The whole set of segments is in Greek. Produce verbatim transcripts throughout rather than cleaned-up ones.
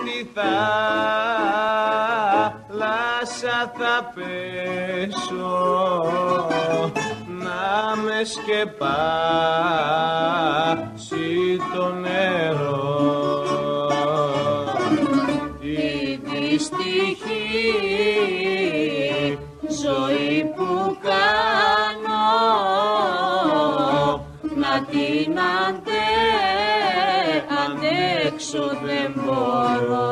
στη θάλασσα θα πέσω, να με σκεπάσει το νερό. Τη δυστυχή ζωή που κάνω, να την αντε, αντέξω δεν μπορώ.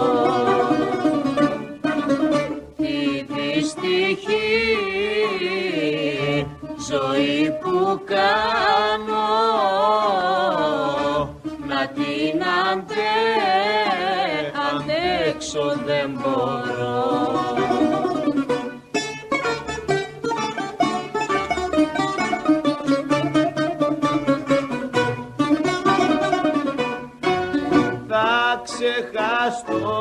Τη δυστυχή ζωή που κάνω, να την αντε, αντέξω δεν μπορώ. Ξεχαστώ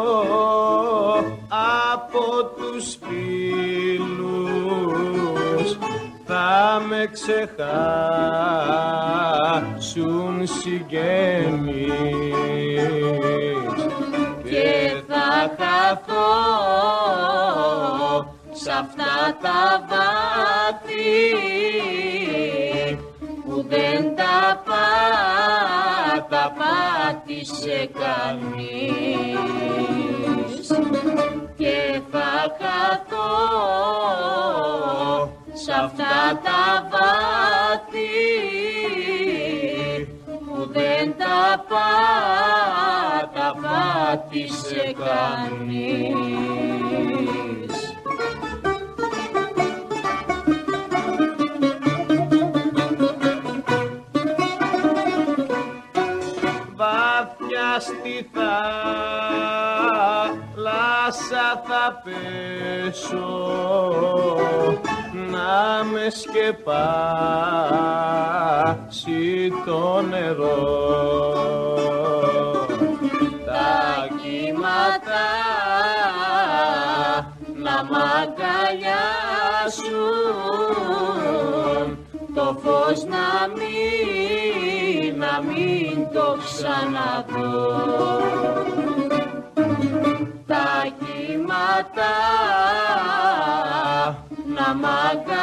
από τους φίλους, θα με ξεχάσουν συγγενείς και θα χαθώ σ' αυτά τα βάθη που δεν τα πά, τα πάτησε κανείς, και θα χαθώ σ' αυτά τα βάθη που δεν τα πά, τα πάτησε κανείς. Βάθια στη θάλασσα θα πέσω, να με σκεπάσει το νερό. Τα κύματα να μ' αγκαλιάσουν, το φως να μην, να μην το ξαναδώ. Τα κύματα να μ'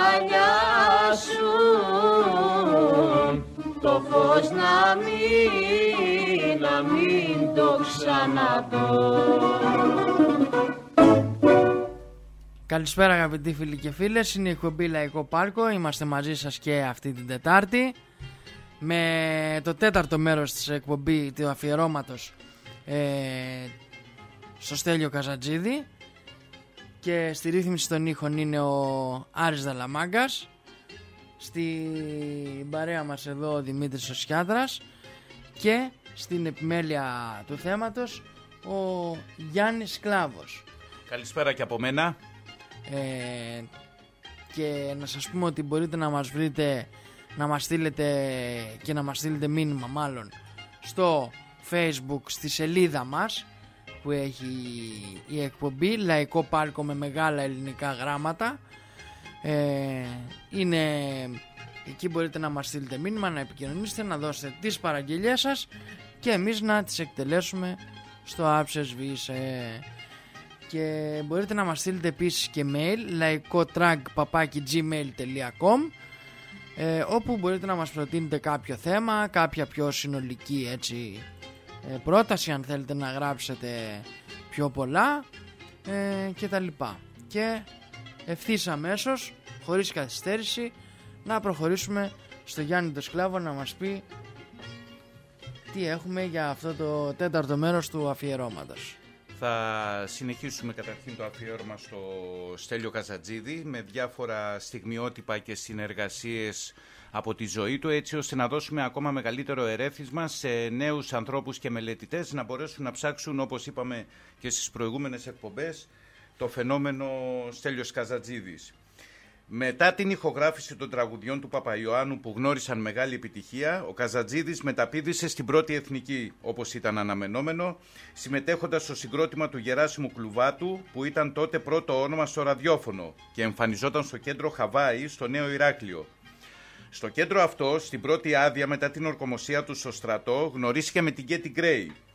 αγκαλιάσουν, το φως να μην, να μην το ξαναδώ. Καλησπέρα αγαπητοί φίλοι και φίλες, είναι η εκπομπή Λαϊκό Πάρκο, είμαστε μαζί σας και αυτή την Τετάρτη με το τέταρτο μέρος της εκπομπή του αφιερώματος ε, στο Στέλιο Καζατζίδη, και στη ρύθμιση των ήχων είναι ο Άρης Δαλαμάγκας, στην παρέα μας εδώ ο Δημήτρης ο Σιάδρας, και στην επιμέλεια του θέματος ο Γιάννης Κλάβος. Καλησπέρα και από μένα. Ε, και να σας πούμε ότι μπορείτε να μας βρείτε, να μας στείλετε και να μας στείλετε μήνυμα μάλλον στο Facebook, στη σελίδα μας που έχει η εκπομπή Λαϊκό Πάρκο με μεγάλα ελληνικά γράμματα. ε, Είναι εκεί, μπορείτε να μας στείλετε μήνυμα, να επικοινωνήσετε, να δώσετε τις παραγγελίες σας και εμείς να τις εκτελέσουμε στο άψες βίσε. Και μπορείτε να μας στείλετε επίσης και mail λαϊκοτρag παπάκι gmail τελεία com, ε, όπου μπορείτε να μας προτείνετε κάποιο θέμα, κάποια πιο συνολική έτσι, ε, πρόταση, αν θέλετε να γράψετε πιο πολλά ε, και τα λοιπά. Και ευθύς αμέσως, χωρίς καθυστέρηση, να προχωρήσουμε στο Γιάννη το Σκλάβο να μας πει τι έχουμε για αυτό το τέταρτο μέρος του αφιερώματος. Θα συνεχίσουμε καταρχήν το αφιέρωμα στο Στέλιο Καζατζίδη με διάφορα στιγμιότυπα και συνεργασίες από τη ζωή του, έτσι ώστε να δώσουμε ακόμα μεγαλύτερο ερέθισμα σε νέους ανθρώπους και μελετητές να μπορέσουν να ψάξουν, όπως είπαμε και στις προηγούμενες εκπομπές, το φαινόμενο Στέλιος Καζατζίδης. Μετά την ηχογράφηση των τραγουδιών του Παπαϊωάννου που γνώρισαν μεγάλη επιτυχία, ο Καζατζίδης μεταπήδησε στην πρώτη εθνική, όπως ήταν αναμενόμενο, συμμετέχοντας στο συγκρότημα του Γεράσιμου Κλουβάτου, που ήταν τότε πρώτο όνομα στο ραδιόφωνο και εμφανιζόταν στο κέντρο Χαβάη, στο Νέο Ηράκλειο. Στο κέντρο αυτό, στην πρώτη άδεια μετά την ορκομοσία του στο στρατό, γνωρίστηκε με την Γκέτι Γκρέι.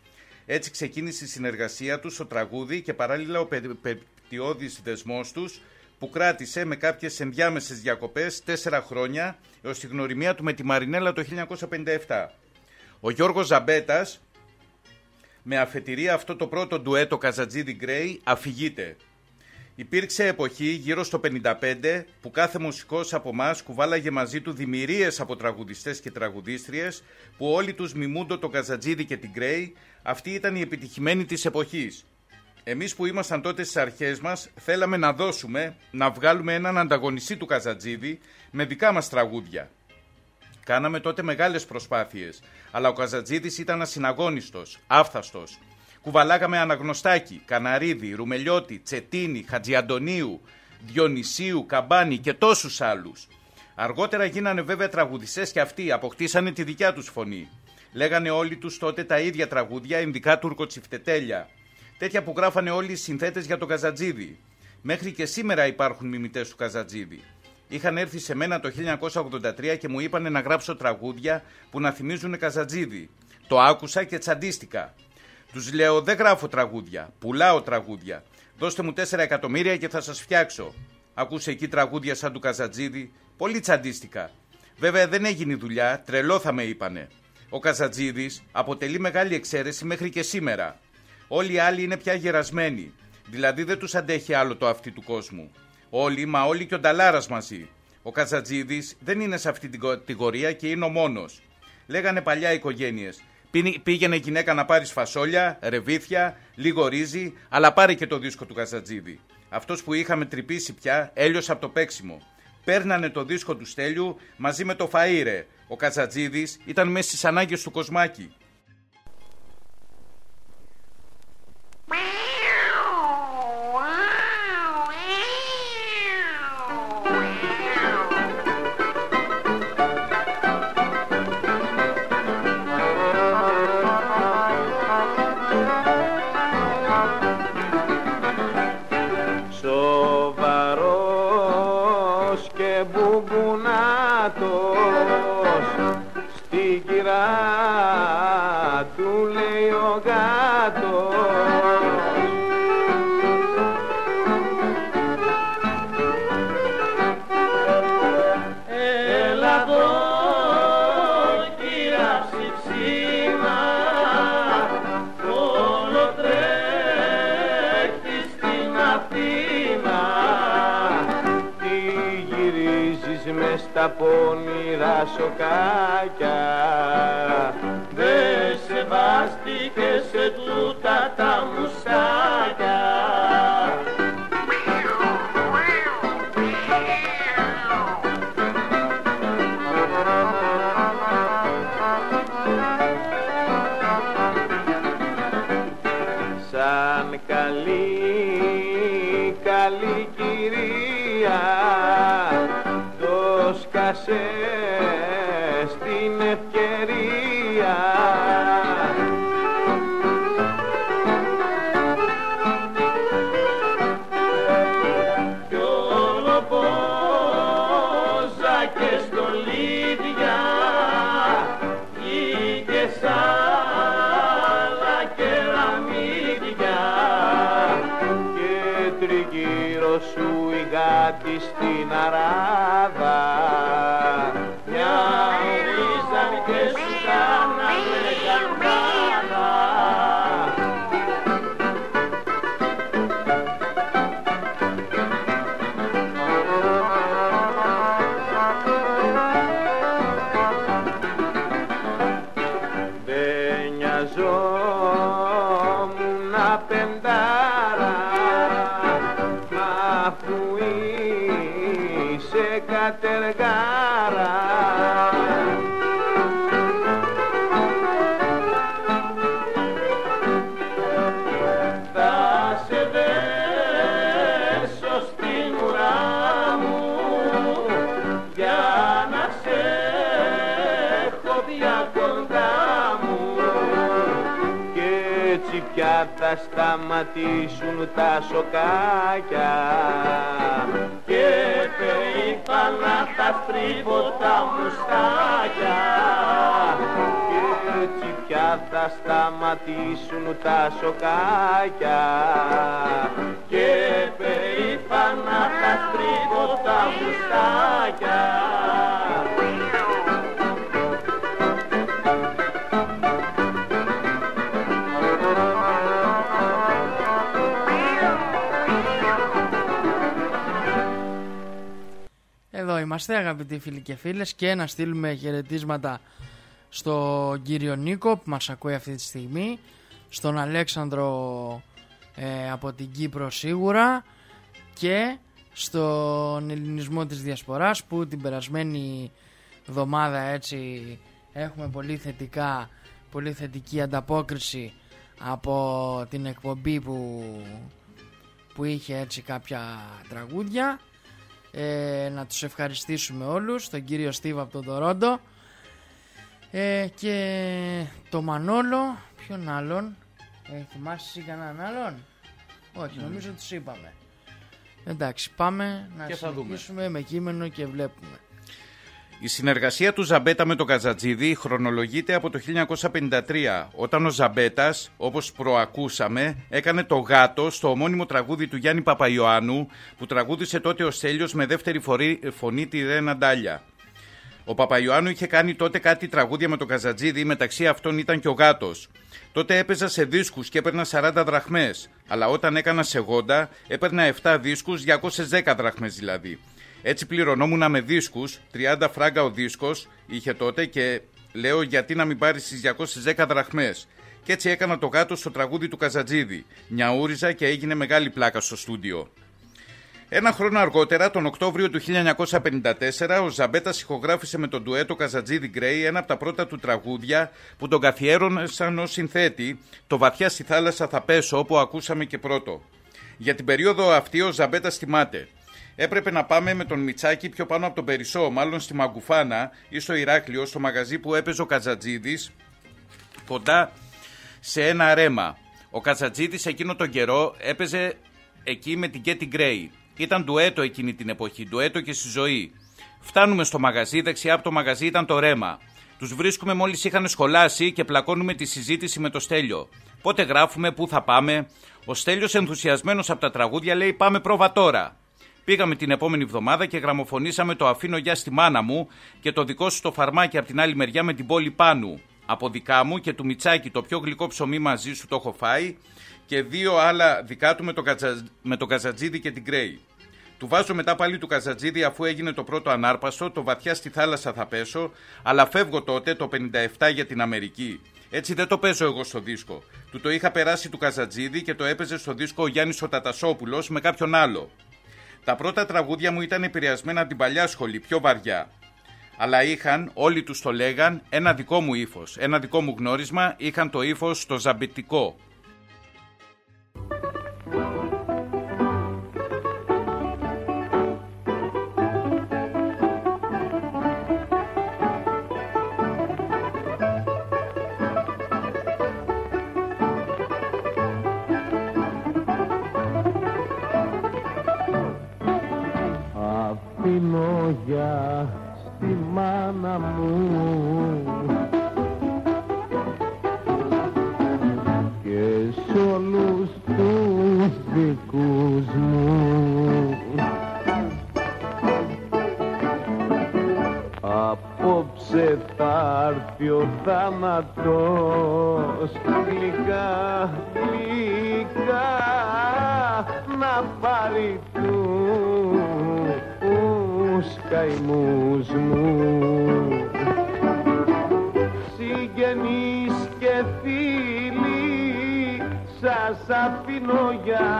Έτσι ξεκίνησε η συνεργασία τους στο τραγούδι και παράλληλα ο πεπτιώδης δεσμός τους που κράτησε με κάποιες ενδιάμεσες διακοπές τέσσερα χρόνια έως τη γνωριμία του με τη Μαρινέλα το χίλια εννιακόσια πενήντα επτά. Ο Γιώργος Ζαμπέτας με αφετηρία αυτό το πρώτο ντουέτο Καζατζίδη-Γκρέι αφηγείται. Υπήρξε εποχή γύρω στο πενήντα πέντε που κάθε μουσικός από εμάς κουβάλαγε μαζί του δημιουργίες από τραγουδιστές και τραγουδίστριες που όλοι τους μιμούντο το Καζατζίδη και την Γκρέι. Αυτή ήταν η επιτυχημένη της εποχής. Εμείς που ήμασταν τότε στις αρχές μας θέλαμε να δώσουμε, να βγάλουμε έναν ανταγωνιστή του Καζατζίδη με δικά μας τραγούδια. Κάναμε τότε μεγάλες προσπάθειες, αλλά ο Καζατζίδης ήταν ασυναγώνιστος, άφθαστος. Κουβαλάγαμε Αναγνωστάκη, Καναρίδη, Ρουμελιώτη, Τσετίνη, Χατζιαντονίου, Διονυσίου, Καμπάνη και τόσους άλλους. Αργότερα γίνανε βέβαια τραγουδιστές και αυτοί, αποκτήσανε τη δικιά τους φωνή. Λέγανε όλοι τους τότε τα ίδια τραγούδια, ειδικά τουρκοτσιφτετέλια. Τέτοια που γράφανε όλοι οι συνθέτες για τον Καζατζίδη. Μέχρι και σήμερα υπάρχουν μιμητές του Καζατζίδη. Είχαν έρθει σε μένα το χίλια εννιακόσια ογδόντα τρία και μου είπανε να γράψω τραγούδια που να θυμίζουν Καζατζίδη. Το άκουσα και τσαντίστηκα. Τους λέω δεν γράφω τραγούδια, πουλάω τραγούδια. Δώστε μου τέσσερα εκατομμύρια και θα σας φτιάξω. Ακούσε εκεί τραγούδια σαν του Καζατζίδη, πολύ τσαντίστηκα. Βέβαια δεν έγινε η δουλειά, τρελό θα με είπανε. Ο Καζατζίδης αποτελεί μεγάλη εξαίρεση μέχρι και σήμερα. Όλοι οι άλλοι είναι πια γερασμένοι, δηλαδή δεν τους αντέχει άλλο το αυτί του κόσμου. Όλοι, μα όλοι και ο Νταλάρας μαζί. Ο Καζατζίδης δεν είναι σε αυτή την κατηγορία και είναι ο μόνος. Λέγανε παλιά οικογένειες. Πήγαινε γυναίκα να πάρεις φασόλια, ρεβίθια, λίγο ρύζι, αλλά πάρε και το δίσκο του Καζατζίδη. Αυτός που είχαμε τρυπήσει πια έλειωσε από το παίξιμο. Παίρνανε το δίσκο του Στέλιου μαζί με το φαΐρε. Ο Καζατζίδης ήταν μέσα στις ανάγκες του Κοσμάκη. Στην κυρά του λέει ο γάτος, έλα εδώ κύρα ψιψίνα, όλο τρέχει στην Αθήνα, τι γυρίζεις μες στα πόνιρα σοκάκια, δεν σεβάστηκε σε τούτα τα μουστάκια. Σαν καλή, καλή κυρία το σκάσε στην ευκαιρία, κι όλο πόζα και στολίδια βγήκε σάλα κεραμίδια, και τριγύρω σου η γάτη στην αράδα μια ορίζαν και σου κάνανε καμπάνα. Δεν νοιαζόμουν πεντάρα, μα αφού είσαι κατεργάρα, θα σε δέσω στην ουρά μου για να σε έχω πια κοντά μου, και έτσι πια θα σταματήσουν τα σοκάκια και περήφανα θα στρίβω τα μουστάκια, και έτσι πια θα σταματήσουν τα σοκάκια και περήφανα θα στρίβω τα φουστάκια. Εδώ είμαστε αγαπητοί φίλοι και φίλες και να στείλουμε χαιρετίσματα στον κύριο Νίκο που μας ακούει αυτή τη στιγμή, στον Αλέξανδρο ε, από την Κύπρο σίγουρα και στον ελληνισμό της Διασποράς που την περασμένη εβδομάδα έτσι έχουμε πολύ θετικά, πολύ θετική ανταπόκριση από την εκπομπή που, που είχε έτσι κάποια τραγούδια. Ε, να τους ευχαριστήσουμε όλους, τον κύριο Στίβ από τον Τορόντο ε, και το Μανόλο, ποιον άλλον, ε, θυμάσαι εσύ κανέναν άλλον? Όχι, mm. νομίζω τους είπαμε. Εντάξει, πάμε να συνεχίσουμε με κείμενο και βλέπουμε. Η συνεργασία του Ζαμπέτα με τον Καζατζίδη χρονολογείται από το χίλια εννιακόσια πενήντα τρία, όταν ο Ζαμπέτας, όπως προακούσαμε, έκανε το γάτο στο ομώνυμο τραγούδι του Γιάννη Παπαϊωάννου, που τραγούδισε τότε ο Στέλιος με δεύτερη φωνή τη Ρένα Ντάλια. Ο Παπαϊωάννου είχε κάνει τότε κάτι τραγούδια με τον Καζατζίδη, μεταξύ αυτών ήταν και ο γάτος. Τότε έπαιζα σε δίσκους και έπαιρνα σαράντα δραχμές, αλλά όταν έκανα σε γόντα έπαιρνα επτά δίσκους, διακόσιες δέκα δραχμές δηλαδή. Έτσι πληρωνόμουν με δίσκους, τριάντα φράγκα ο δίσκος είχε τότε και λέω γιατί να μην πάρεις τις διακόσιες δέκα δραχμές. Και έτσι έκανα το γάτο στο τραγούδι του Καζατζίδη. Νιαούριζα και έγινε μεγάλη πλάκα στο στούντιο. Ένα χρόνο αργότερα, τον Οκτώβριο του χίλια εννιακόσια πενήντα τέσσερα, ο Ζαμπέτας ηχογράφησε με τον ντουέτο Καζατζίδη Γκρέι ένα από τα πρώτα του τραγούδια που τον καθιέρωσαν ως συνθέτη, το «Βαθιά στη θάλασσα θα πέσω», όπου ακούσαμε και πρώτο. Για την περίοδο αυτή ο Ζαμπέτας θυμάται. Έπρεπε να πάμε με τον Μιτσάκη πιο πάνω από τον Περισσό, μάλλον στη Μαγκουφάνα ή στο Ηράκλειο, στο μαγαζί που έπαιζε ο Καζατζίδης, κοντά σε ένα ρέμα. Ο Καζατζίδης εκείνο τον καιρό έπαιζε εκεί με την Κέτι Γκρέι. Ήταν ντουέτο εκείνη την εποχή, ντουέτο και στη ζωή. Φτάνουμε στο μαγαζί, δεξιά από το μαγαζί ήταν το ρέμα. Τους βρίσκουμε μόλις είχαν σχολάσει και πλακώνουμε τη συζήτηση με το Στέλιο. Πότε γράφουμε, πού θα πάμε? Ο Στέλιος, ενθουσιασμένος από τα τραγούδια, λέει πάμε πρόβα τώρα. Πήγαμε την επόμενη εβδομάδα και γραμμοφωνήσαμε το «Αφήνω γεια στη μάνα μου» και το δικό σου το φαρμάκι από την άλλη μεριά με την πόλη Πάνου. Από δικά μου και του Μιτσάκη το πιο γλυκό ψωμί μαζί σου το έχω φάει και δύο άλλα δικά του με τον Κατζα... το Καζατζίδη και την Γκρέι. Του βάζω μετά πάλι του Καζατζίδη αφού έγινε το πρώτο ανάρπαστο, το «Βαθιά στη θάλασσα θα πέσω», αλλά φεύγω τότε το πενήντα επτά για την Αμερική. Έτσι δεν το παίζω εγώ στο δίσκο. Του το είχα περάσει του Καζατζίδη και το έπαιζε στο δίσκο ο Γιάννης ο Τατασόπουλος με κάποιον άλλο. Τα πρώτα τραγούδια μου ήταν επηρεασμένα από την παλιά σχολή, πιο βαριά. Αλλά είχαν, όλοι τους το λέγαν, ένα δικό μου ύφος, ένα δικό μου γνώρισμα, είχαν το ύφος το ζαμπετικό. Αφήνω γεια στη μάνα μου και σ' όλους τους δικούς μου. Απόψε θα έρθει ο θάνατος γλυκά, γλυκά να πάρει τους καημούς μου. Συγγενείς και φίλοι σας αφήνω γεια,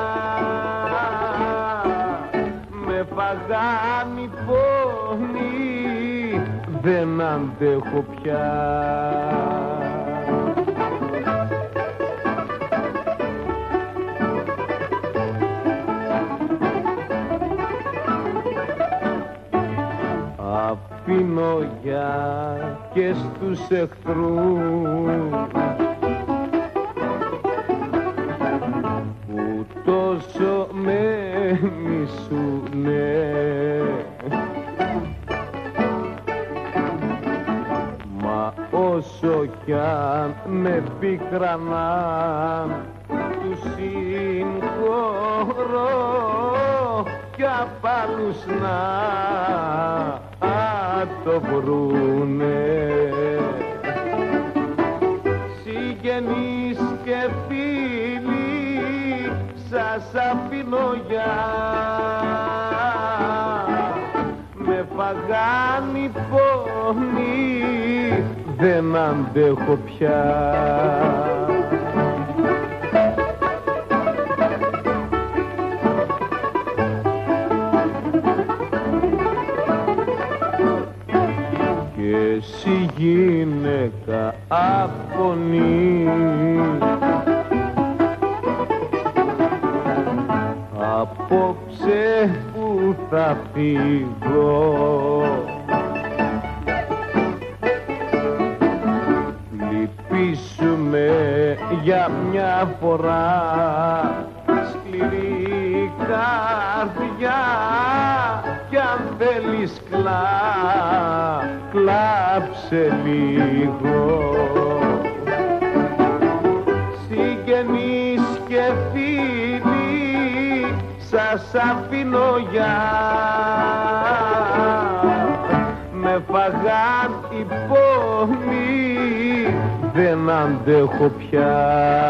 με φαγάνει οι πόνοι, δεν αντέχω πια. Αφήνω γεια και στους εχθρούς που τόσο με μισούνε, μα όσο πια με πίκραναν, τους συγχωρώ κι απ' άλλους να το βρούνε. Συγγενείς και φίλοι σας αφήνω για, με φαγάνει πόνοι, δεν αντέχω πια. Και εσύ γυναίκα αφωνή, απόψε που θα φύγω, λυπήσουμε για μια φορά, σκληρή καρδιά, κι αν θέλεις κλά, κλάψε λίγο. Συγγενείς και φίλοι σας αφήνω για, με φαγάν οι πόνοι, δεν αντέχω πια.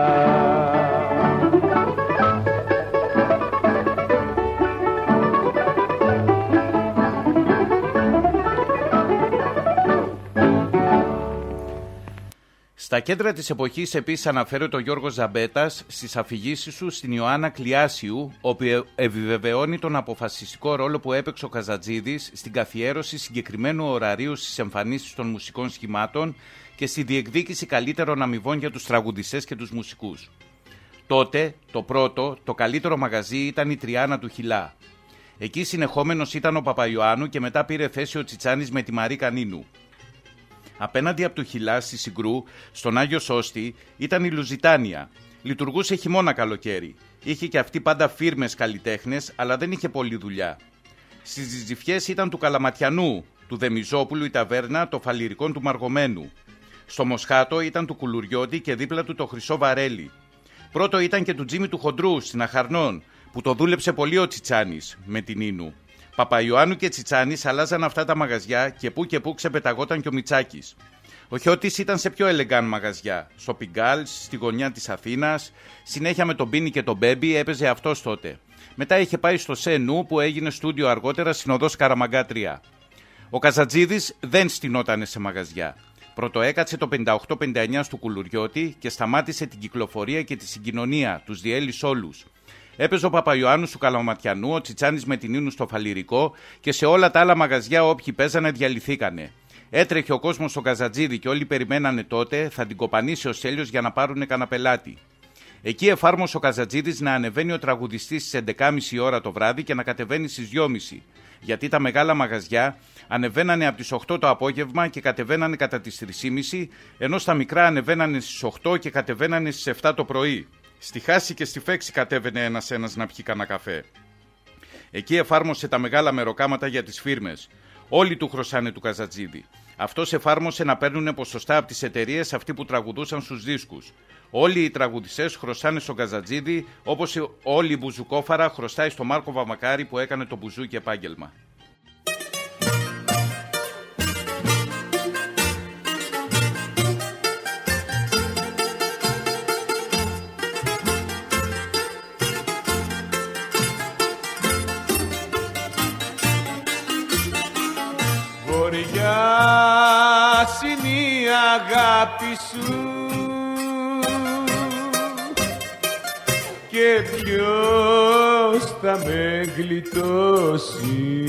Στα κέντρα της εποχής επίσης αναφέρεται ο Γιώργος Ζαμπέτας στις αφηγήσεις του στην Ιωάννα Κλειάσιου, όπου επιβεβαιώνει τον αποφασιστικό ρόλο που έπαιξε ο Καζατζίδης στην καθιέρωση συγκεκριμένου ωραρίου στις εμφανίσεις των μουσικών σχημάτων και στη διεκδίκηση καλύτερων αμοιβών για τους τραγουδιστές και τους μουσικούς. Τότε, το πρώτο, το καλύτερο μαγαζί ήταν η Τριάνα του Χιλά. Εκεί συνεχόμενος ήταν ο Παπαϊωάννου και μετά πήρε θέση ο Τσιτσάνης με τη Μαρίκα Νίνου. Απέναντι από το Χιλά στη Συγκρού, στον Άγιο Σώστη, ήταν η Λουζιτάνια. Λειτουργούσε χειμώνα καλοκαίρι. Είχε και αυτή πάντα φίρμες καλλιτέχνες, αλλά δεν είχε πολλή δουλειά. Στις Τζιζιφιές ήταν του Καλαματιανού, του Δεμιζόπουλου η ταβέρνα των Φαλιρικών του Μαργομένου. Στο Μοσχάτο ήταν του Κουλουριώτη και δίπλα του το Χρυσό Βαρέλι. Πρώτο ήταν και του Τζίμι του Χοντρού στην Αχαρνών, που το δούλεψε πολύ ο Τσιτσάνης με την Ίνου. Παπαϊωάννου και Τσιτσάνης αλλάζαν αυτά τα μαγαζιά και που και που ξεπεταγόταν και ο Μιτσάκης. Ο Χιώτης ήταν σε πιο ελεγκάν μαγαζιά. Στο Πιγκάλ, στη γωνιά της Αθήνας, συνέχεια με τον Μπίνι και τον Μπέμπι έπαιζε αυτός τότε. Μετά είχε πάει στο Σενού που έγινε στούντιο αργότερα στην οδός Καραμαγκά τρία. Ο Καζατζίδης δεν στηνότανε σε μαγαζιά. Πρωτοέκατσε το πενήντα οκτώ πενήντα εννιά στο Κουλουριώτη και σταμάτησε την κυκλοφορία και τη συγκοινωνία, τους διέλυσε όλους. Έπαιζε ο Παπαϊωάννου του Καλαματιανού, ο Τσιτσάνης με την Ίνου στο Φαλιρικό και σε όλα τα άλλα μαγαζιά όποιοι παίζανε διαλυθήκανε. Έτρεχε ο κόσμος στον Καζατζίδη και όλοι περιμένανε τότε θα την κοπανίσει ο Στέλιος για να πάρουνε κανένα πελάτη. Εκεί εφάρμοσε ο Καζατζίδης να ανεβαίνει ο τραγουδιστής στις έντεκα και μισή ώρα το βράδυ και να κατεβαίνει στις δυόμιση. Γιατί τα μεγάλα μαγαζιά ανεβαίνανε από τις οκτώ το απόγευμα και κατεβαίνανε κατά τις τρεις και μισή, ενώ στα μικρά ανεβαίνανε στις οκτώ και κατεβαίνανε στις επτά το πρωί. Στη Χάση και στη Φέξη κατέβαινε ένας-ένας να πιει κανένα καφέ. Εκεί εφάρμοσε τα μεγάλα μεροκάματα για τις φίρμες. Όλοι του χρωσάνε του Καζατζίδη. Αυτός εφάρμοσε να παίρνουν ποσοστά από τις εταιρείες αυτοί που τραγουδούσαν στους δίσκους. Όλοι οι τραγουδιστές χρωσάνε στον Καζατζίδη, όπως όλη η μπουζουκόφαρα χρωστάει στο Μάρκο Βαμακάρη που έκανε το μπουζούκι επάγγελμα. Βοριάς είναι η αγάπη σου και ποιος θα με γλιτώσει.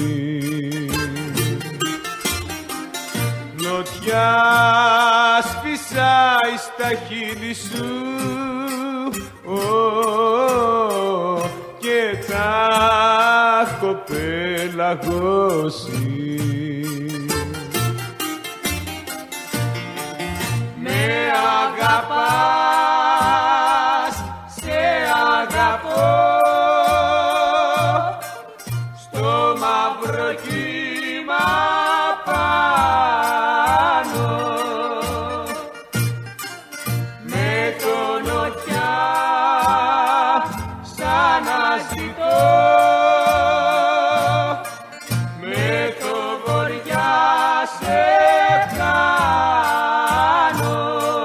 Νοτιά σφυσάει στα χείλη σου oh, και τα έχω πελαγώσει. Με αγαπάς, σε αγαπώ, στο μαύρο κύμα πάνω αναζητώ με το βοριά σε χάνω.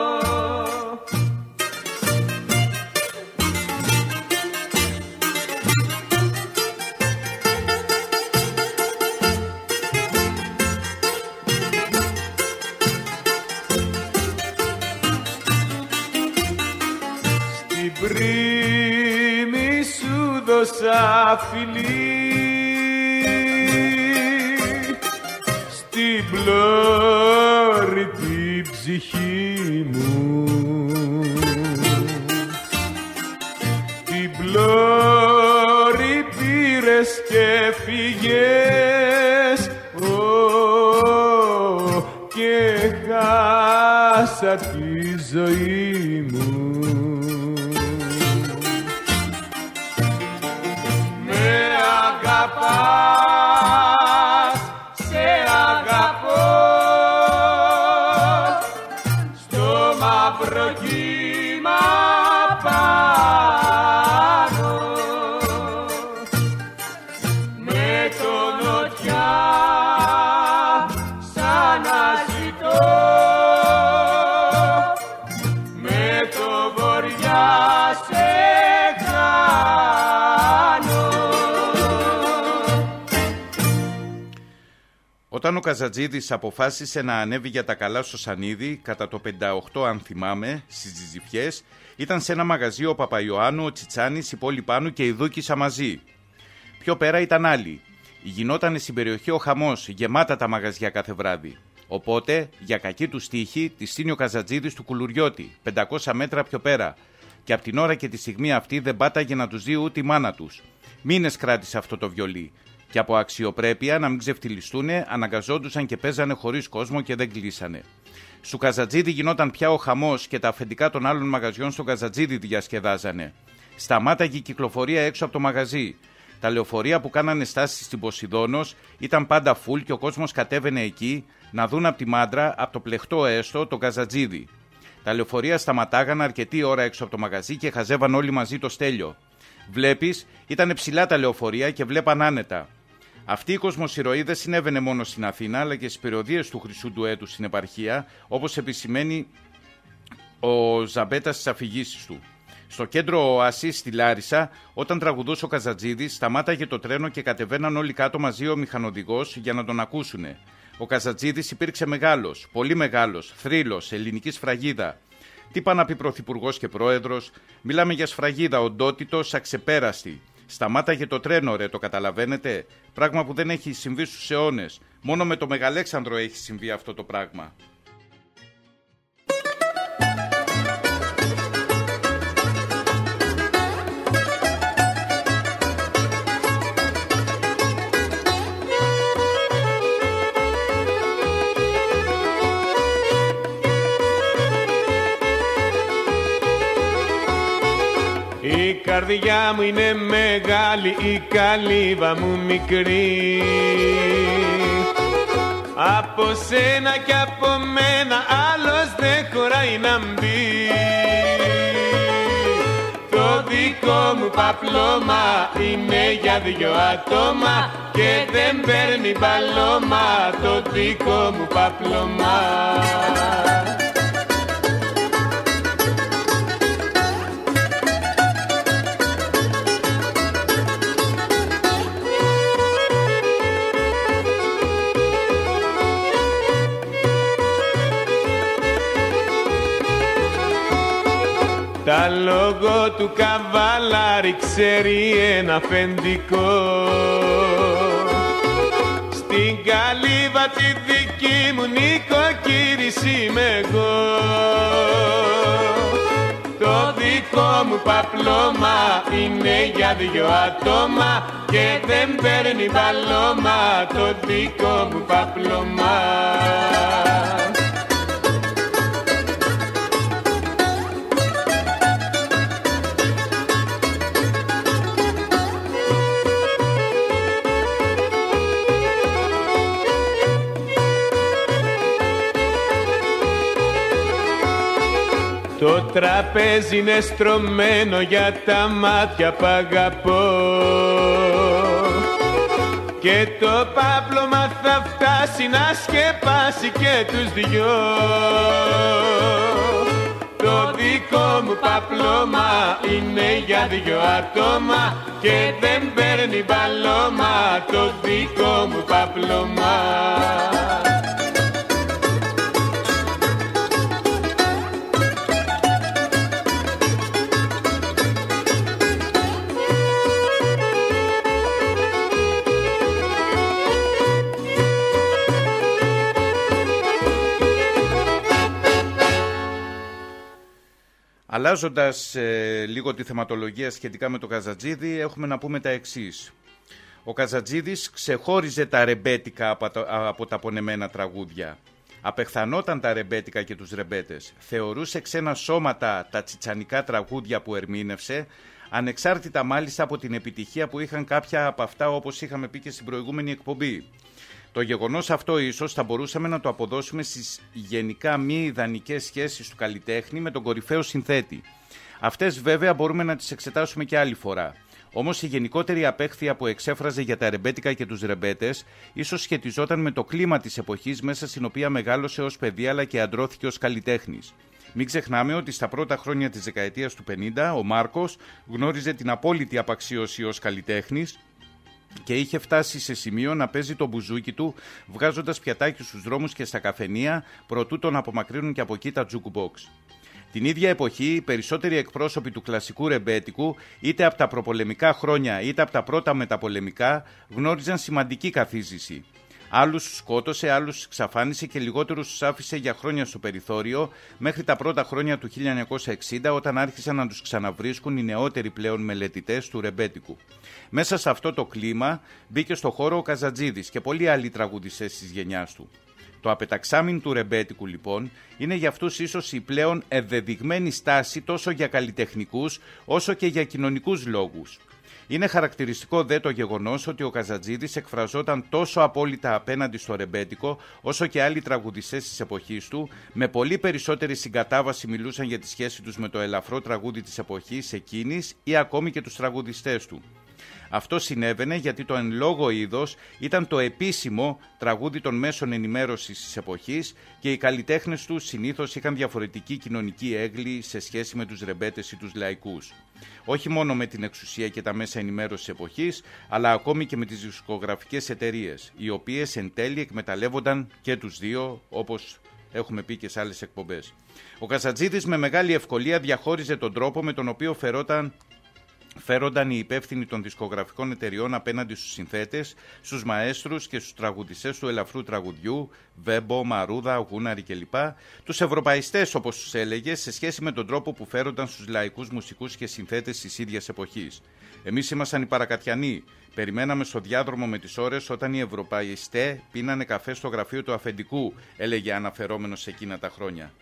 Στην πρίμη σου δώσα φιλί, στην πλώρη την ψυχή μου, την πλώρη πήρες και φύγες, ω, και χάσα τη ζωή μου. Με αγαπάς, σε αγαπώ, στο μαύρο κύμα πάνω, με το νοτιά σαν να ζητώ, με το βοριά σε χάνω. Όταν ο Καζατζίδης αποφάσισε να ανέβει για τα καλά στο Σανίδι, κατά το πενήντα οκτώ αν θυμάμαι, στις Τζιζιφιές, ήταν σε ένα μαγαζί ο Παπαϊωάννου, ο Τσιτσάνης, η Πόλη Πάνου και η Δούκισσα μαζί. Πιο πέρα ήταν άλλοι. Γινότανε στην περιοχή ο χαμός, γεμάτα τα μαγαζιά κάθε βράδυ. Οπότε, για κακή του τύχη, τη στείνει ο Καζατζίδης του Κουλουριώτη, πεντακόσια μέτρα πιο πέρα. Και από την ώρα και τη στιγμή αυτή δεν πάταγε να τους δει ούτε η μάνα τους. Μήνες κράτησε αυτό το βιολί. Και από αξιοπρέπεια να μην ξεφτυλιστούνε, αναγκαζόντουσαν και παίζανε χωρίς κόσμο και δεν κλείσανε. Στου Καζατζίδη γινόταν πια ο χαμός και τα αφεντικά των άλλων μαγαζιών στο Καζατζίδη διασκεδάζανε. Σταμάταγε η κυκλοφορία έξω από το μαγαζί. Τα λεωφορεία που κάνανε στάσεις στην Ποσειδώνος ήταν πάντα φουλ και ο κόσμος κατέβαινε εκεί να δουν από τη μάντρα, από το πλεχτό έστω, τον Καζατζίδη. Τα λεωφορεία σταματάγαν αρκετή ώρα έξω από το μαγαζί και χαζεύαν όλοι μαζί το Στέλιο. Βλέπεις, ήταν ψηλά τα λεωφορεία και βλέπαν άνετα. Αυτή η κοσμοσυρωή δεν συνέβαινε μόνο στην Αθήνα, αλλά και στις περιοδίες του Χρυσού Ντουέτου στην επαρχία, όπως επισημαίνει ο Ζαμπέτας στις αφηγήσεις του. Στο κέντρο Οασί στη Λάρισα, όταν τραγουδούσε ο Καζατζίδης, σταμάταγε το τρένο και κατεβαίναν όλοι κάτω μαζί ο μηχανοδηγός για να τον ακούσουνε. Ο Καζατζίδης υπήρξε μεγάλος, πολύ μεγάλος, θρύλος, ελληνική σφραγίδα. Τι πάνε να πει πρωθυπουργός και πρόεδρος, μιλάμε για σφραγίδα, οντότητος, αξεπέραστη. Σταμάταγε το τρένο, ρε, το καταλαβαίνετε. Πράγμα που δεν έχει συμβεί στους αιώνες. Μόνο με το Μεγαλέξανδρο έχει συμβεί αυτό το πράγμα. Η καρδιά μου είναι μεγάλη, η καλύβα μου μικρή. Από σένα κι από μένα άλλος δεν χωράει να μπει. Το δικό μου παπλώμα είναι για δυο άτομα και δεν παίρνει μπαλώμα το δικό μου παπλώμα. Τα λόγω του καβάλαρη ξέρει ένα αφεντικό. Στην καλύβα τη δική μου νοικοκύρης είμαι εγώ. Το δικό μου παπλώμα είναι για δυο άτομα και δεν παίρνει μπαλώμα το δικό μου παπλώμα. Το Το τραπέζι είναι στρωμένο για τα μάτια που αγαπώ και το πάπλωμα θα φτάσει να σκεπάσει και τους δυο. Το δικό μου παπλώμα είναι για δυο άτομα και δεν παίρνει μπαλώμα το δικό μου παπλώμα. Αλλάζοντας ε, λίγο τη θεματολογία σχετικά με το Καζατζίδη, έχουμε να πούμε τα εξής. Ο Καζατζίδης ξεχώριζε τα ρεμπέτικα από τα, από τα πονεμένα τραγούδια. Απεχθανόταν τα ρεμπέτικα και τους ρεμπέτες. Θεωρούσε ξένα σώματα τα τσιτσανικά τραγούδια που ερμήνευσε, ανεξάρτητα μάλιστα από την επιτυχία που είχαν κάποια από αυτά, όπως είχαμε πει και στην προηγούμενη εκπομπή. Το γεγονός αυτό ίσως θα μπορούσαμε να το αποδώσουμε στις γενικά μη ιδανικές σχέσεις του καλλιτέχνη με τον κορυφαίο συνθέτη. Αυτές βέβαια μπορούμε να τις εξετάσουμε και άλλη φορά. Όμως η γενικότερη απέχθεια που εξέφραζε για τα ρεμπέτικα και τους ρεμπέτες ίσως σχετιζόταν με το κλίμα της εποχής μέσα στην οποία μεγάλωσε ως παιδί αλλά και αντρώθηκε ως καλλιτέχνης. Μην ξεχνάμε ότι στα πρώτα χρόνια της δεκαετίας του πενήντα ο Μάρκος γνώριζε την απόλυτη απαξίωση ως καλλιτέχνης και είχε φτάσει σε σημείο να παίζει το μπουζούκι του βγάζοντας πιατάκι στους δρόμους και στα καφενεία προτού τον απομακρύνουν και από εκεί τα jukebox. Την ίδια εποχή οι περισσότεροι εκπρόσωποι του κλασικού ρεμπέτικου είτε από τα προπολεμικά χρόνια είτε από τα πρώτα μεταπολεμικά γνώριζαν σημαντική καθίζηση. Άλλους τους σκότωσε, άλλους τους εξαφάνισε και λιγότερους τους άφησε για χρόνια στο περιθώριο μέχρι τα πρώτα χρόνια του χίλια εννιακόσια εξήντα όταν άρχισαν να τους ξαναβρίσκουν οι νεότεροι πλέον μελετητές του ρεμπέτικου. Μέσα σε αυτό το κλίμα μπήκε στο χώρο ο Καζατζίδης και πολλοί άλλοι τραγουδιστές της γενιάς του. Το απεταξάμιν του ρεμπέτικου λοιπόν είναι για αυτούς ίσως η πλέον ευδεδειγμένη στάση τόσο για καλλιτεχνικούς όσο και για κοινωνικούς λόγους. Είναι χαρακτηριστικό δε το γεγονός ότι ο Καζατζίδης εκφραζόταν τόσο απόλυτα απέναντι στο ρεμπέτικο όσο και άλλοι τραγουδιστές της εποχής του, με πολύ περισσότερη συγκατάβαση μιλούσαν για τη σχέση τους με το ελαφρό τραγούδι της εποχής εκείνης ή ακόμη και τους τραγουδιστές του. Αυτό συνέβαινε γιατί το εν λόγω είδος ήταν το επίσημο τραγούδι των μέσων ενημέρωσης της εποχής και οι καλλιτέχνες του συνήθως είχαν διαφορετική κοινωνική έγκλη σε σχέση με τους ρεμπέτες ή τους λαϊκούς. Όχι μόνο με την εξουσία και τα μέσα ενημέρωσης της εποχής, αλλά ακόμη και με τις δισκογραφικές εταιρείες, οι οποίες εν τέλει εκμεταλλεύονταν και τους δύο, όπως έχουμε πει και σε άλλες εκπομπές. Ο Καζατζίδης με μεγάλη ευκολία διαχώριζε τον τρόπο με τον οποίο φερόταν φέρονταν οι υπεύθυνοι των δισκογραφικών εταιριών απέναντι στους συνθέτες, στους μαέστρους και στους τραγουδιστές του ελαφρού τραγουδιού, Βέμπο, Μαρούδα, Γούναρη κλπ. Τους ευρωπαϊστές όπως τους έλεγε, σε σχέση με τον τρόπο που φέρονταν στους λαϊκούς μουσικούς και συνθέτες της ίδιας εποχής. Εμείς ήμασταν οι παρακατιανοί. Περιμέναμε στο διάδρομο με τις ώρες όταν οι ευρωπαϊστές πίνανε καφέ στο γραφείο του αφεντικού, έλεγε αναφερόμενος σε εκείνα τα χρόνια.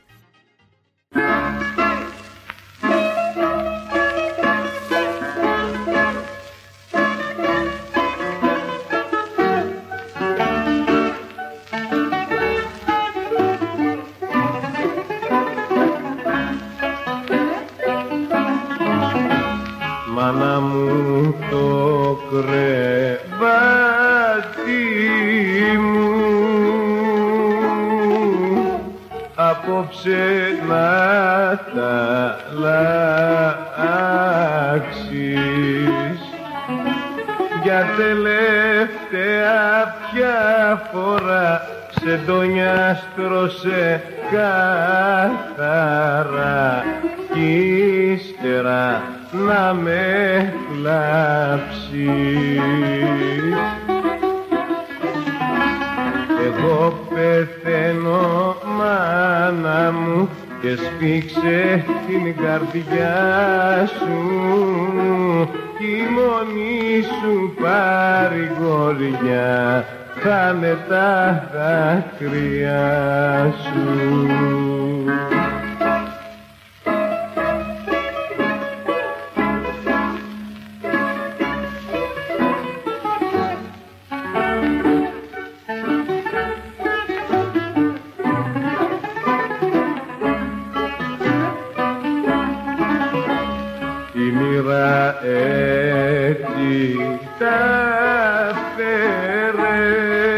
Μάνα μου το κρεβάτι μου απόψε να τα αλλάξεις για τελευταία πια φορά ξεντόνια στρώσε καθαρά κι ύστερα να με κλάψεις. Εγώ πεθαίνω μάνα μου και σφίξε την καρδιά σου κι η μόνη σου παρηγοριά θα είναι τα δάκρυα σου. έτσι τα φέρε,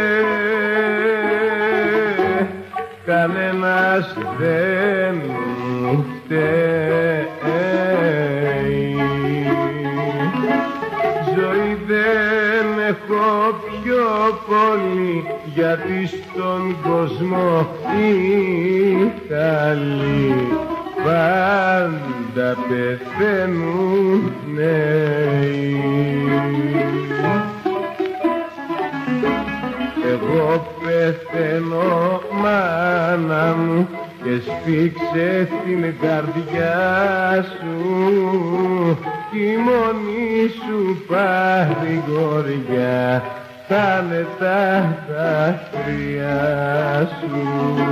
κανένας δεν μου φταίει. Ζωή δεν έχω πιο πολύ, γιατί στον κόσμο οι καλοί πάντα πεθαίνουν νέοι. Εγώ πεθαίνω μάνα μου και σφίξε στην καρδιά σου κι η μόνη σου παρηγοριά θα είναι τα δάκρυα σου.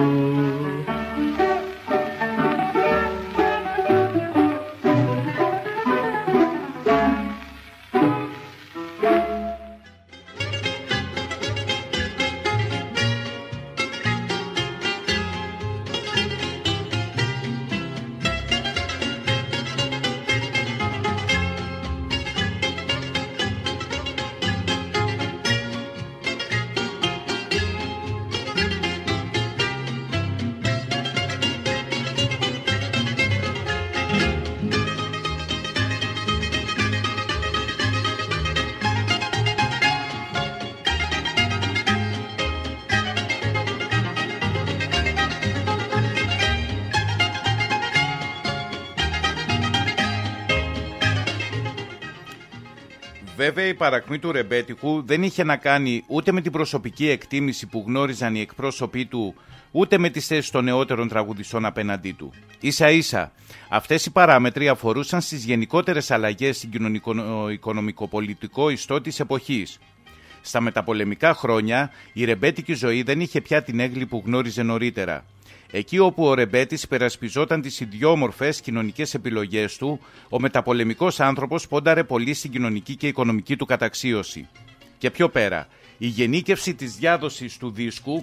Βέβαια η παρακμή του ρεμπέτικου δεν είχε να κάνει ούτε με την προσωπική εκτίμηση που γνώριζαν οι εκπρόσωποι του, ούτε με τις θέσεις των νεότερων τραγουδιστών απέναντί του. Ίσα ίσα, αυτές οι παράμετροι αφορούσαν στις γενικότερες αλλαγές στην κοινωνικο-οικονομικο-πολιτικό ιστό της εποχής. Στα μεταπολεμικά χρόνια η ρεμπέτικη ζωή δεν είχε πια την έγκλη που γνώριζε νωρίτερα. Εκεί όπου ο ρεμπέτης υπερασπιζόταν τις ιδιόμορφες κοινωνικές επιλογές του, ο μεταπολεμικός άνθρωπος πόνταρε πολύ στην κοινωνική και οικονομική του καταξίωση. Και πιο πέρα, η γενίκευση της διάδοσης του δίσκου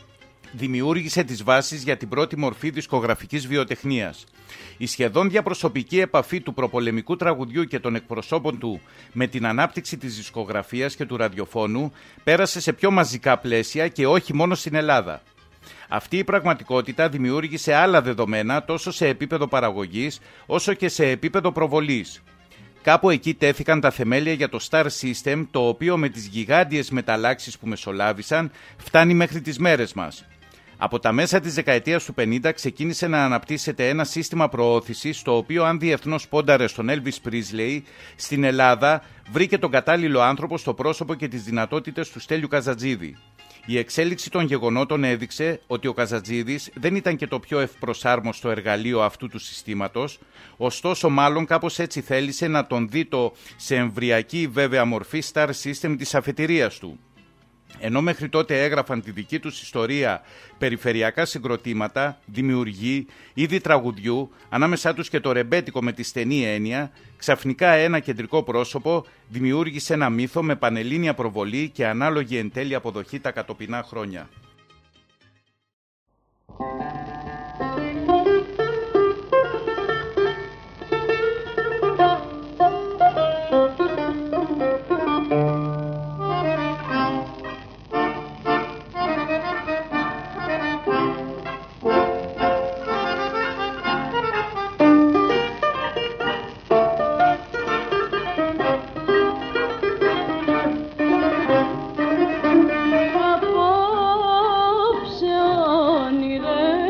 δημιούργησε τις βάσεις για την πρώτη μορφή δισκογραφικής βιοτεχνίας. Η σχεδόν διαπροσωπική επαφή του προπολεμικού τραγουδιού και των εκπροσώπων του με την ανάπτυξη της δισκογραφίας και του ραδιοφώνου πέρασε σε πιο μαζικά πλαίσια και όχι μόνο στην Ελλάδα. Αυτή η πραγματικότητα δημιούργησε άλλα δεδομένα τόσο σε επίπεδο παραγωγής όσο και σε επίπεδο προβολής. Κάπου εκεί τέθηκαν τα θεμέλια για το Star System, το οποίο με τις γιγάντιες μεταλλάξεις που μεσολάβησαν φτάνει μέχρι τις μέρες μας. Από τα μέσα της δεκαετίας του πενήντα ξεκίνησε να αναπτύσσεται ένα σύστημα προώθησης, το οποίο αν διεθνώς πόνταρε στον Elvis Presley, στην Ελλάδα βρήκε τον κατάλληλο άνθρωπο στο πρόσωπο και τις δυνατότητες του Στέλιου Καζατζίδη. Η εξέλιξη των γεγονότων έδειξε ότι ο Καζατζίδης δεν ήταν και το πιο ευπροσάρμοστο εργαλείο αυτού του συστήματος, ωστόσο μάλλον κάπως έτσι θέλησε να τον δει το σε εμβριακή βέβαια μορφή Star System της αφετηρίας του. Ενώ μέχρι τότε έγραφαν τη δική τους ιστορία περιφερειακά συγκροτήματα, δημιουργοί, είδη τραγουδιού, ανάμεσά τους και το ρεμπέτικο με τη στενή έννοια, ξαφνικά ένα κεντρικό πρόσωπο δημιούργησε ένα μύθο με πανελλήνια προβολή και ανάλογη εν τέλει αποδοχή τα κατοπινά χρόνια. Απόψε όνειρε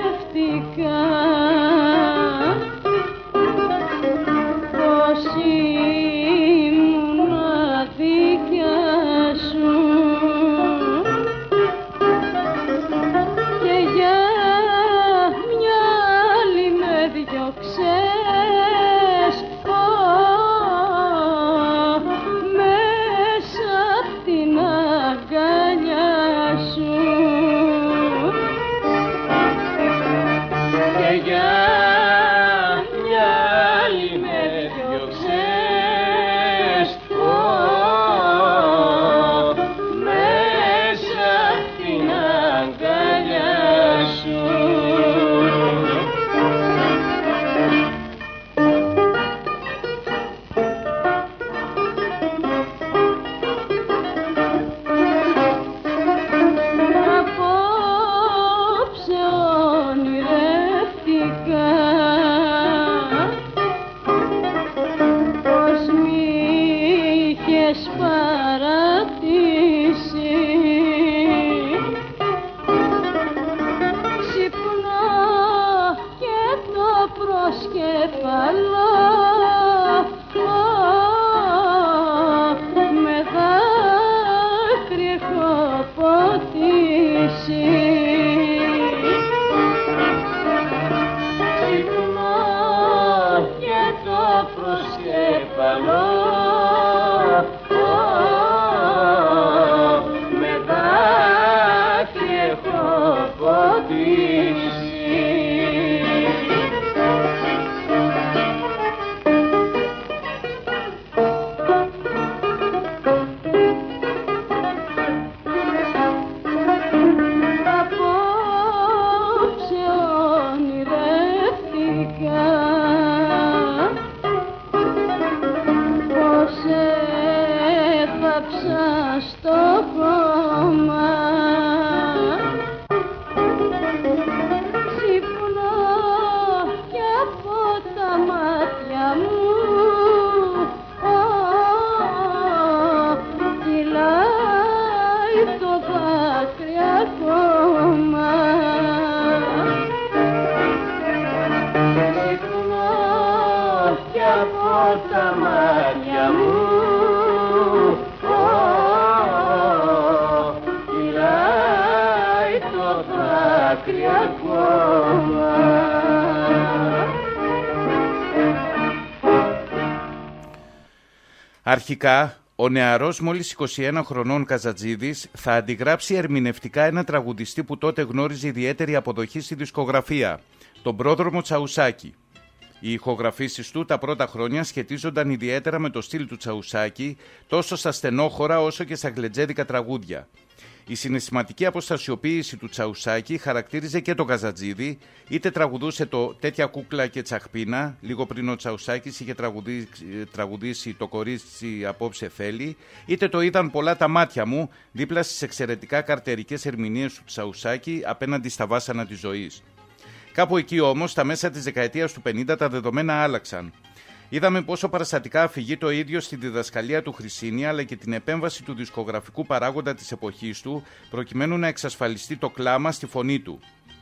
Αρχικά, ο νεαρός μόλις είκοσι ένα χρονών Καζατζίδης θα αντιγράψει ερμηνευτικά ένα τραγουδιστή που τότε γνώριζε ιδιαίτερη αποδοχή στη δισκογραφία, τον πρόδρομο Τσαουσάκη. Οι ηχογραφήσεις του τα πρώτα χρόνια σχετίζονταν ιδιαίτερα με το στυλ του Τσαουσάκη, τόσο στα στενόχωρα όσο και στα γλεντζέδικα τραγούδια. Η συναισθηματική αποστασιοποίηση του Τσαουσάκη χαρακτήριζε και τον Καζατζίδη, είτε τραγουδούσε το «Τέτοια κούκλα και τσαχπίνα», λίγο πριν ο Τσαουσάκης είχε τραγουδήσει, τραγουδήσει «Το κορίτσι απόψε θέλει», είτε το «Είδαν πολλά τα μάτια μου», δίπλα στις εξαιρετικά καρτερικές ερμηνείες του Τσαουσάκη απέναντι στα βάσανα της ζωής. Κάπου εκεί όμως, στα μέσα της δεκαετίας του πενήντα, τα δεδομένα άλλαξαν. Είδαμε πόσο παραστατικά αφηγεί το ίδιο στη διδασκαλία του Χρυσίνη, αλλά και την επέμβαση του δισκογραφικού παράγοντα της εποχής του, προκειμένου να εξασφαλιστεί το κλάμα στη φωνή του.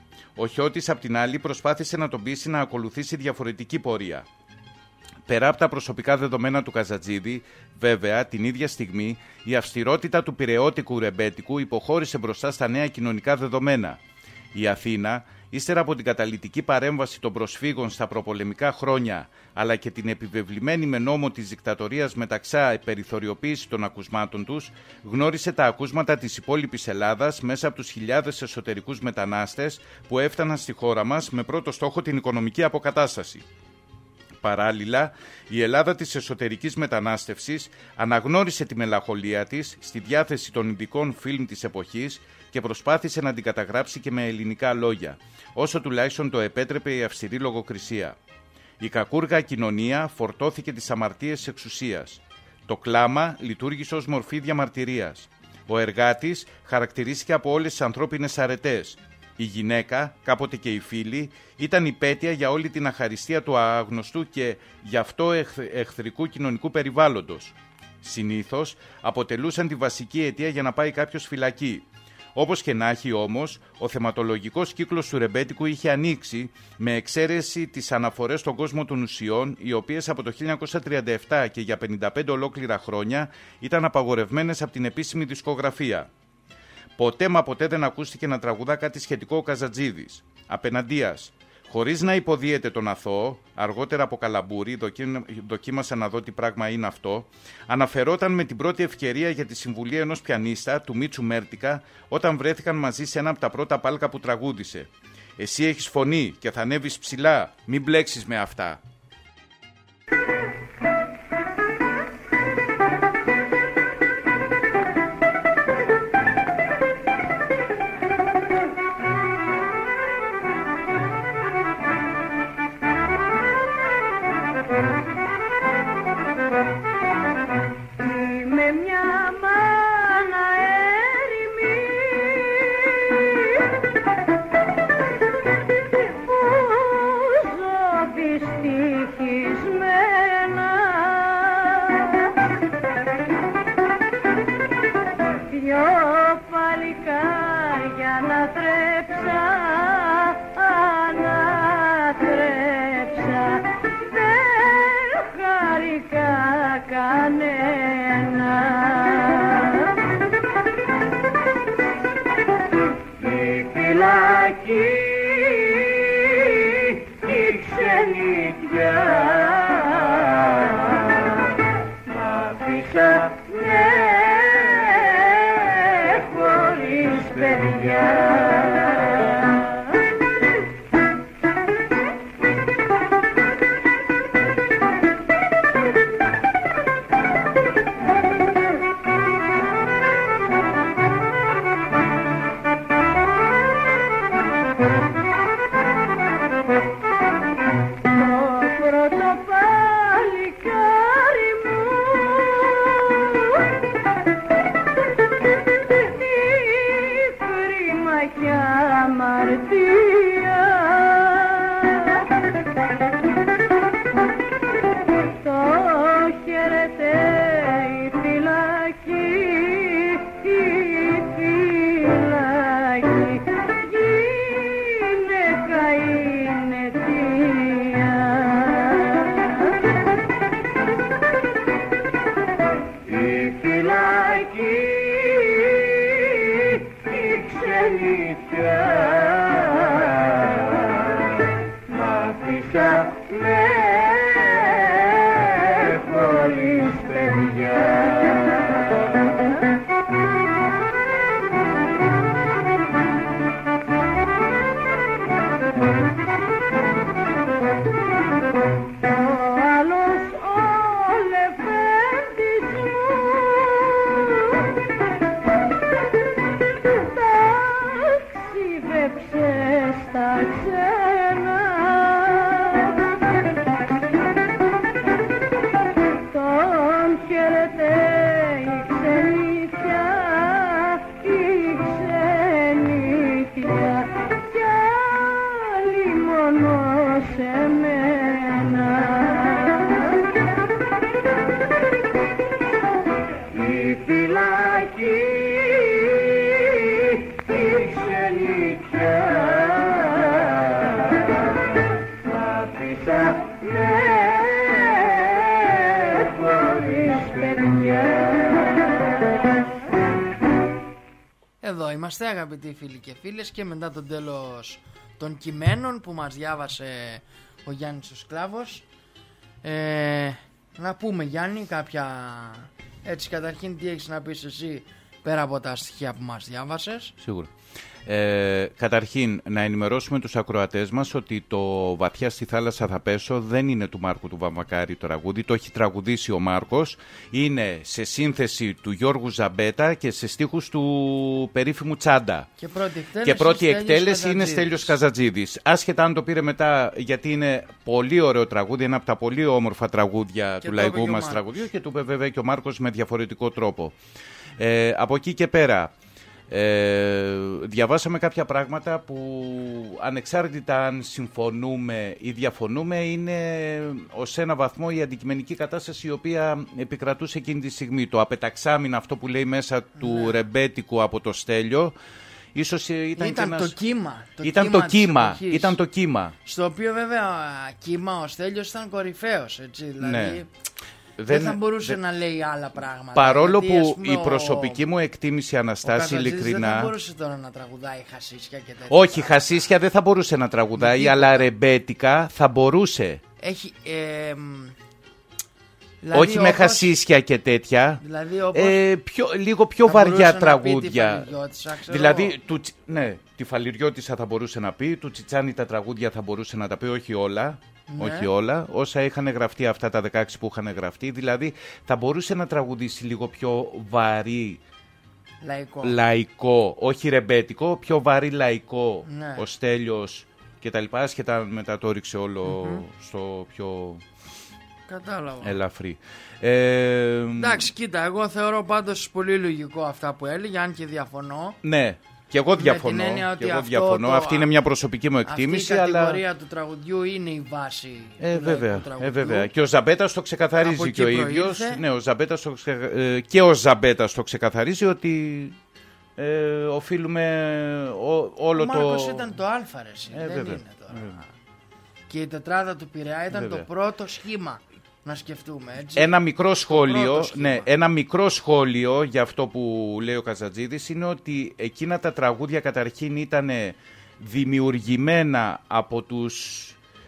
Ο Χιώτης, απ' την άλλη, προσπάθησε να τον πείσει να ακολουθήσει διαφορετική πορεία. Πέρα από τα προσωπικά δεδομένα του Καζατζίδη, βέβαια, την ίδια στιγμή, η αυστηρότητα του πειραιώτικου ρεμπέτικου υποχώρησε μπροστά στα νέα κοινωνικά δεδομένα. Η Αθήνα, ύστερα από την καταλυτική παρέμβαση των προσφύγων στα προπολεμικά χρόνια, αλλά και την επιβεβλημένη με νόμο της δικτατορίας μεταξά περιθωριοποίηση των ακουσμάτων τους, γνώρισε τα ακούσματα της υπόλοιπης Ελλάδας μέσα από τους χιλιάδες εσωτερικούς μετανάστες που έφταναν στη χώρα μας με πρώτο στόχο την οικονομική αποκατάσταση. Παράλληλα, η Ελλάδα της εσωτερικής μετανάστευσης αναγνώρισε τη μελαγχολία της στη διάθεση των ειδικών φιλμ της εποχής και προσπάθησε να την καταγράψει και με ελληνικά λόγια, όσο τουλάχιστον το επέτρεπε η αυστηρή λογοκρισία. Η κακούργα κοινωνία φορτώθηκε τις αμαρτίες της εξουσίας. Το κλάμα λειτουργήσε ως μορφή διαμαρτυρίας. Ο εργάτης χαρακτηρίστηκε από όλες τις ανθρώπινες αρετές. Η γυναίκα, κάποτε και η φίλη, ήταν υπέτεια για όλη την αχαριστία του άγνωστου και γι' αυτό εχθρικού κοινωνικού περιβάλλοντος. Συνήθως αποτελούσαν τη βασική αιτία για να πάει κάποιος φυλακή. Όπως και να έχει όμως, ο θεματολογικός κύκλος του ρεμπέτικου είχε ανοίξει με εξαίρεση τις αναφορές στον κόσμο των ουσιών, οι οποίες από το χίλια εννιακόσια τριάντα επτά και για πενήντα πέντε ολόκληρα χρόνια ήταν απαγορευμένες από την επίσημη δισκογραφία. Ποτέ μα ποτέ δεν ακούστηκε να τραγουδά κάτι σχετικό ο Καζατζίδης. Απέναντίας, χωρίς να υποδίεται τον αθώο, αργότερα από καλαμπούρι, δοκίμασα να δω τι πράγμα είναι αυτό, αναφερόταν με την πρώτη ευκαιρία για τη συμβουλή ενός πιανίστα, του Μίτσου Μέρτικα, όταν βρέθηκαν μαζί σε ένα από τα πρώτα πάλκα που τραγούδισε. «Εσύ έχεις φωνή και θα ανέβεις ψηλά, μην μπλέξεις με αυτά». Το πρώτο παλικάρι μου Εδώ είμαστε αγαπητοί φίλοι και φίλες και μετά το τέλος των κειμένων που μας διάβασε ο Γιάννης ο Σκλάβος, ε, να πούμε Γιάννη κάποια, έτσι καταρχήν τι έχεις να πεις εσύ πέρα από τα στοιχεία που μας διάβασες? Σίγουρα. Ε, καταρχήν να ενημερώσουμε τους ακροατές μας ότι το «Βαθιά στη θάλασσα θα πέσω» δεν είναι του Μάρκου του Βαμβακάρη το τραγούδι, το έχει τραγουδήσει ο Μάρκος, είναι σε σύνθεση του Γιώργου Ζαμπέτα και σε στίχους του περίφημου Τσάντα. Και πρώτη εκτέλεση, και πρώτη εκτέλεση Καζατζίδης. είναι Στέλιος Καζατζίδης. Άσχετα αν το πήρε μετά, γιατί είναι πολύ ωραίο τραγούδι, ένα από τα πολύ όμορφα τραγούδια και του λαϊκού μας τραγουδιού και του είπε βέβαια και ο Μάρκος με διαφορετικό τρόπο. Ε, από εκεί και πέρα, Ε, διαβάσαμε κάποια πράγματα που ανεξάρτητα αν συμφωνούμε ή διαφωνούμε είναι ως ένα βαθμό η αντικειμενική κατάσταση η οποία επικρατούσε εκείνη τη στιγμή. Το απεταξάμινα, αυτό που λέει μέσα του ναι. ρεμπέτικου από το Στέλιο, ίσως ήταν, ήταν ένας... το κύμα. Το ήταν, κύμα το κύμα ήταν το κύμα. Στο οποίο βέβαια κύμα ο Στέλιος ήταν κορυφαίος, έτσι, δηλαδή... Ναι. Δεν, δεν θα μπορούσε δεν... να λέει άλλα πράγματα. Παρόλο γιατί, που πούμε, η προσωπική ο... μου εκτίμηση, Αναστάση, ειλικρινά. Δεν θα μπορούσε τώρα να τραγουδάει χασίσια και τέτοια. Όχι, χασίσια δεν θα μπορούσε να τραγουδάει, γιατί αλλά ρεμπέτικα θα μπορούσε. Έχει. Ε, δηλαδή όχι όπως... με χασίσια και τέτοια. Δηλαδή όπως... ε, πιο, λίγο πιο βαριά τραγούδια. Τη δηλαδή, του, ναι, τη Φαλιριώτισσα θα μπορούσε να πει, του Τσιτσάνι τα τραγούδια θα μπορούσε να τα πει, όχι όλα. Ναι. Όχι όλα, όσα είχαν γραφτεί αυτά τα δεκαέξι που είχαν γραφτεί, δηλαδή θα μπορούσε να τραγουδήσει λίγο πιο βαρύ λαϊκό, λαϊκό όχι ρεμπέτικο, πιο βαρύ λαϊκό, ναι. ο Στέλιος και τα λοιπά, σχετά μετά το ρίξε όλο mm-hmm. στο πιο κατάλαβα. Ελαφρύ. Ε, εντάξει, κοίτα, εγώ θεωρώ πάντως πολύ λογικό αυτά που έλεγε, αν και διαφωνώ. Ναι. Και εγώ διαφωνώ. Και εγώ διαφωνώ. Το, αυτή είναι μια προσωπική μου εκτίμηση. Αυτή η κατηγορία αλλά... του τραγουδιού είναι η βάση ε, του βέβαια, τραγουδιού. Ε, βέβαια. Και ο Ζαμπέτας το ξεκαθαρίζει και ο ίδιος. Ναι, ο Ζαμπέτας το ξε... ε, και ο Ζαμπέτας το ξεκαθαρίζει ότι ε, οφείλουμε ό, όλο ο το... Ο Μάρκος ήταν το αλφα, ρε, ε, δεν βέβαια. είναι τώρα. Ε, και η τετράδα του Πειραιά ήταν βέβαια. το πρώτο σχήμα. Να σκεφτούμε, έτσι. Ένα μικρό σχόλιο, ναι, ένα μικρό σχόλιο για αυτό που λέει ο Καζατζίδης είναι ότι εκείνα τα τραγούδια καταρχήν ήταν δημιουργημένα από τους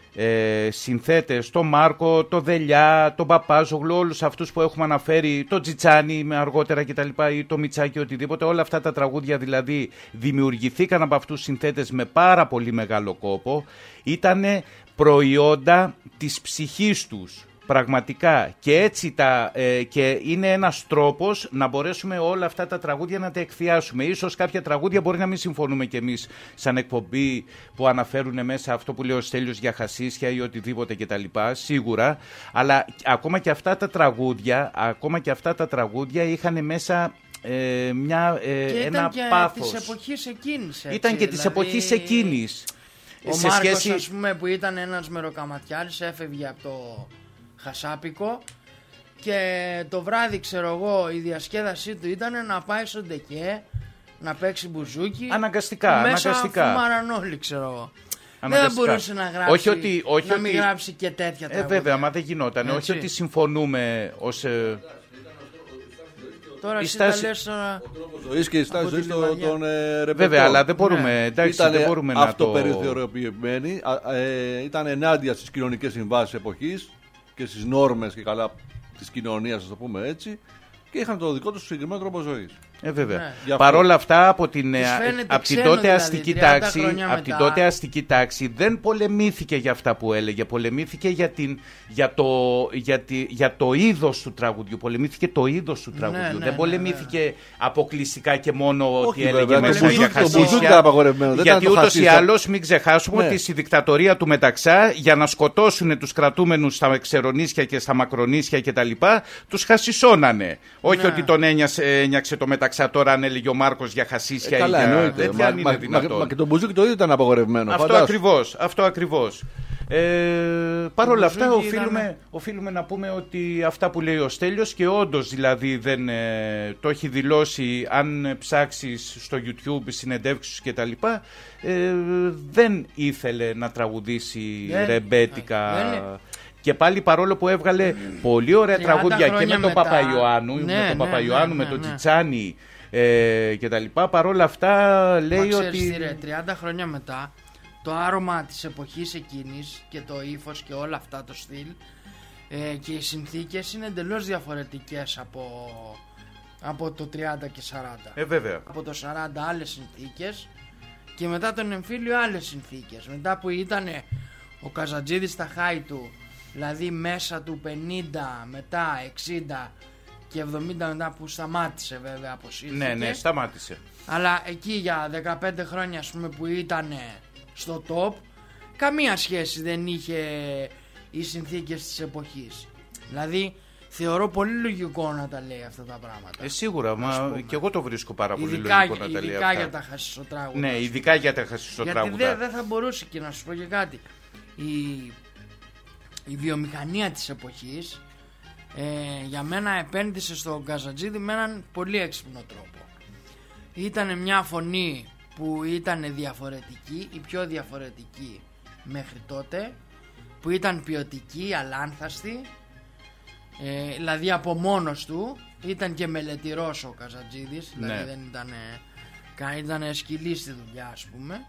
ε, συνθέτες, τον Μάρκο, τον Δελιά, τον Παπάζογλου, όλους αυτούς που έχουμε αναφέρει, τον Τσιτσάνι με αργότερα κτλ. Ή το Μιτσάκι, οτιδήποτε. Όλα αυτά τα τραγούδια δηλαδή δημιουργηθήκαν από αυτούς τους συνθέτες με πάρα πολύ μεγάλο κόπο. Ήτανε προϊόντα της ψυχής τους. Πραγματικά και έτσι τα, ε, και είναι ένας τρόπος να μπορέσουμε όλα αυτά τα τραγούδια να τα εκθιάσουμε. Ίσως κάποια τραγούδια μπορεί να μην συμφωνούμε κι εμείς σαν εκπομπή που αναφέρουν μέσα αυτό που λέει ο Στέλιος για χασίσια ή οτιδήποτε κτλ. Σίγουρα, αλλά ακόμα και αυτά τα τραγούδια, ακόμα και αυτά τα τραγούδια είχαν μέσα ε, μια, ε, και ένα και πάθος. Της εποχής εκείνης, έτσι, ήταν και δηλαδή... της εποχής εκείνης. Ο σε Μάρκος, σχέση... ας πούμε, που ήταν ένας μεροκαματιάρης, έφευγε από το Χασάπικο και το βράδυ, ξέρω εγώ, η διασκέδασή του ήταν να πάει στο Ντεκέ να παίξει μπουζούκι. Αναγκαστικά, μέσα αναγκαστικά. Μέσα φουμάραν όλοι, ξέρω εγώ. Δεν μπορούσε να γράψει, όχι ότι, όχι να ότι... μην γράψει και τέτοια τραγούδια. Ε, βέβαια, μα δεν γινόταν. Όχι ότι συμφωνούμε ως... Ε... Τώρα εσύ στάση... τα λες τώρα... Ο τρόπος ζωής και η στάση ζωής των ε, ρεμπετών. Βέβαια, αλλά δεν μπορούμε, ναι. εντάξει, Ήτανε δεν μπορούμε να το... αυτοπεριθωριοποιημένοι, ε, ήταν ενάντια στις κοινωνικές συμβάσεις εποχής και στις νόρμες και καλά της κοινωνίας, ας το πούμε έτσι, και είχαν το δικό τους συγκεκριμένο τρόπο ζωής. Ε, βέβαια. Ναι. Παρ' όλα αυτά, από την, από την τότε δηλαδή, αστική τάξη, από την μετά. τότε αστική τάξη δεν πολεμήθηκε για αυτά που έλεγε. Πολεμήθηκε για, την, για, το, για, τη, για το είδος του τραγουδιού. Πολεμήθηκε το είδος του τραγουδιού. Ναι, ναι, δεν πολεμήθηκε ναι, ναι. αποκλειστικά και μόνο όχι, ότι βέβαια, έλεγε μέσα για χασίσια. Γιατί ούτως ή άλλως μην ξεχάσουμε ναι. ότι στη δικτατορία του Μεταξά, για να σκοτώσουν τους κρατούμενους στα Ξερονήσια και στα Μακρονήσια κτλ., τους χασισώνανε. Όχι ναι. ότι τον ένιαξε το Μεταξά. Τώρα αν έλεγε ο Μάρκος για χασίσια ε, καλά, ή για τέτοια, μα, αν είναι μα, δυνατόν. Μα, μα και το μπουζούκι το ίδιο ήταν απαγορευμένο. Αυτό φαντάσου. ακριβώς, αυτό ακριβώς. Ε, Παρ' όλα αυτά οφείλουμε, ήταν... οφείλουμε να πούμε ότι αυτά που λέει ο Στέλιος, και όντως δηλαδή δεν, ε, το έχει δηλώσει, αν ψάξεις στο YouTube συνεντεύξεις και τα λοιπά, ε, δεν ήθελε να τραγουδήσει δεν, ρεμπέτικα. Δεν, και πάλι, παρόλο που έβγαλε πολύ ωραία τραγούδια και με τον μετά... Παπαϊωάννου, ναι, με τον ναι, Παπαϊωάννου, ναι, με τον ναι, ναι. Τσιτσάνι ε, και τα λοιπά, παρόλα αυτά λέει Μα ότι... Ξέρεις, ρε, τριάντα χρόνια μετά, το άρωμα της εποχής εκείνης και το ύφος και όλα αυτά το στυλ ε, και οι συνθήκες είναι εντελώς διαφορετικές από, από το τριάντα και σαράντα. Ε, βέβαια. Από το σαράντα άλλες συνθήκες και μετά τον εμφύλιο άλλες συνθήκες. Μετά που ήταν ο Καζατζίδης στα χάη του, δηλαδή μέσα του πενήντα, μετά εξήντα και εβδομήντα μετά που σταμάτησε βέβαια, αποσύρθηκε. Ναι, ναι, σταμάτησε. Αλλά εκεί για δεκαπέντε χρόνια, ας πούμε, που ήταν στο top, καμία σχέση δεν είχε οι συνθήκες της εποχής. Δηλαδή θεωρώ πολύ λογικό να τα λέει αυτά τα πράγματα. Ε, σίγουρα, μα και εγώ το βρίσκω πάρα πολύ ειδικά, λογικό να τα λέει ειδικά αυτά. για τα χασισοτράγουδα. Ναι, ειδικά για τα χασισοτράγουδα. Γιατί δεν δε θα μπορούσε, και να σου πω και κάτι, η, η βιομηχανία της εποχής ε, για μένα επένδυσε στον Καζατζίδη με έναν πολύ έξυπνο τρόπο. Ήταν μια φωνή που ήταν διαφορετική, η πιο διαφορετική μέχρι τότε, που ήταν ποιοτική, αλάνθαστη, ε, δηλαδή από μόνος του ήταν και μελετηρός ο Καζατζίδης, δηλαδή ναι. δεν ήταν, ήταν σκυλή στη δουλειά, ας πούμε.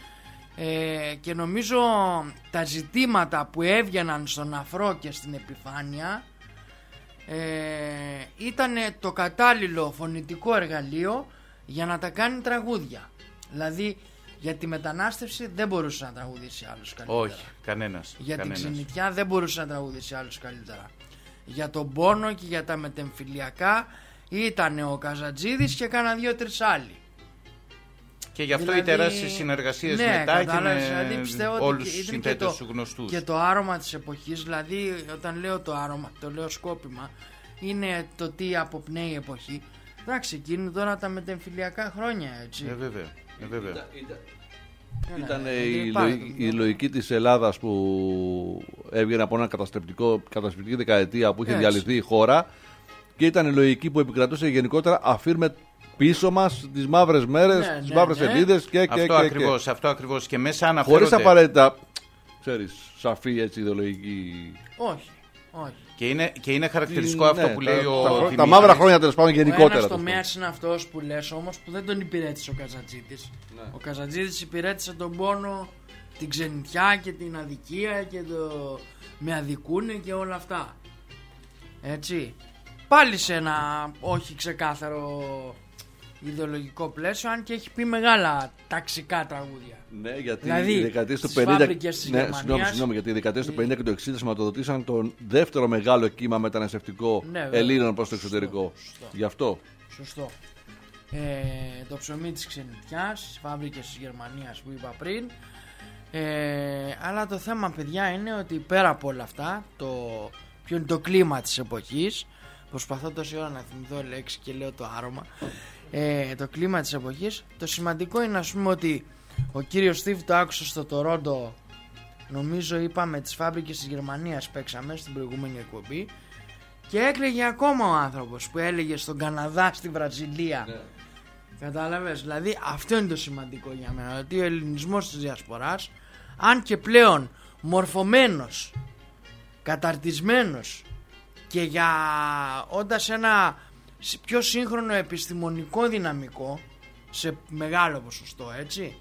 Ε, και νομίζω τα ζητήματα που έβγαιναν στον αφρό και στην επιφάνεια ε, ήταν το κατάλληλο φωνητικό εργαλείο για να τα κάνει τραγούδια. Δηλαδή για τη μετανάστευση δεν μπορούσε να τραγουδήσει άλλος καλύτερα. Όχι, κανένας. Για κανένας. την ξενιτιά δεν μπορούσε να τραγουδήσει άλλος καλύτερα. Για τον πόνο και για τα μετεμφυλιακά ήταν ο Καζατζίδης και κάνα δύο-τρεις άλλοι. Και γι' αυτό δηλαδή, οι τεράστιες συνεργασίες ναι, μετά και με δηλαδή όλους τους το, συνθέτες σου γνωστούς. Και το άρωμα της εποχής, δηλαδή όταν λέω το άρωμα, το λέω σκόπιμα, είναι το τι αποπνέει η εποχή. Εντάξει, εκείνη τώρα τα μετεμφυλιακά χρόνια, έτσι. Ε, βέβαια. Ε, βέβαια. Ήταν, ήταν, ναι, ήταν ναι, η, ναι, λογική, η λογική της Ελλάδας που έβγαινε από ένα καταστρεπτική δεκαετία που είχε έτσι. διαλυθεί η χώρα, και ήταν η λογική που επικρατούσε γενικότερα, αφήρμε πίσω μας τις μαύρες μέρες, ναι, τις ναι, μαύρες ναι. σελίδες και, και, αυτό, και, ακριβώς, και. αυτό ακριβώς. Και μέσα αναφέρονται... Χωρίς απαραίτητα, ξέρεις, σαφή έτσι ιδεολογική... Όχι, όχι. Και είναι, και είναι χαρακτηριστικό Ναι, αυτό που τα, λέει τα, ο τα, Δημήτρης. τα μαύρα χρόνια τέλος πάντων γενικότερα. Ο ένας τομέας είναι αυτός που λες όμως, που δεν τον υπηρέτησε ο Καζατζίδης. Ναι. Ο Καζατζίδης υπηρέτησε τον πόνο, την ξενιτιά και την αδικία και το με αδικούνε και όλα αυτά. Έτσι. Πάλι σε ένα όχι ξεκάθαρο ιδεολογικό πλαίσιο, αν και έχει πει μεγάλα ταξικά τραγούδια. Ναι, γιατί δηλαδή, οι δεκαετίες του στις πενήντα. φάμπρικες της Ναι, Γερμανίας... συγγνώμη, συγγνώμη, γιατί οι δεκαετίες του πενήντα και του εξήντα σηματοδοτήσαν τον δεύτερο μεγάλο κύμα μεταναστευτικό ναι, Ελλήνων προς το εξωτερικό. Σωστό. Γι' αυτό. Σωστό. Ε, το ψωμί της ξενιτιάς, στις φάμπρικες της Γερμανίας που είπα πριν. Ε, αλλά το θέμα, παιδιά, είναι ότι πέρα από όλα αυτά, το ποιο είναι το κλίμα της εποχής, προσπαθώ τόση ώρα να θυμηθώ λέξη και λέω το άρωμα, ε, το κλίμα της εποχής, το σημαντικό είναι, ας πούμε, ότι ο κύριος Στίβ το άκουσε στο Τορόντο, νομίζω είπαμε τις φάμπρικες της Γερμανίας παίξαμε στην προηγούμενη εκπομπή, και έκλαιγε ακόμα ο άνθρωπος που έλεγε στον Καναδά, στη Βραζιλία. Ναι. Κατάλαβες, δηλαδή αυτό είναι το σημαντικό για μένα, ότι ο ελληνισμός της διασποράς, αν και πλέον μορφωμένος, καταρτισμένος και για όντας ένα πιο σύγχρονο επιστημονικό δυναμικό σε μεγάλο ποσοστό, έτσι,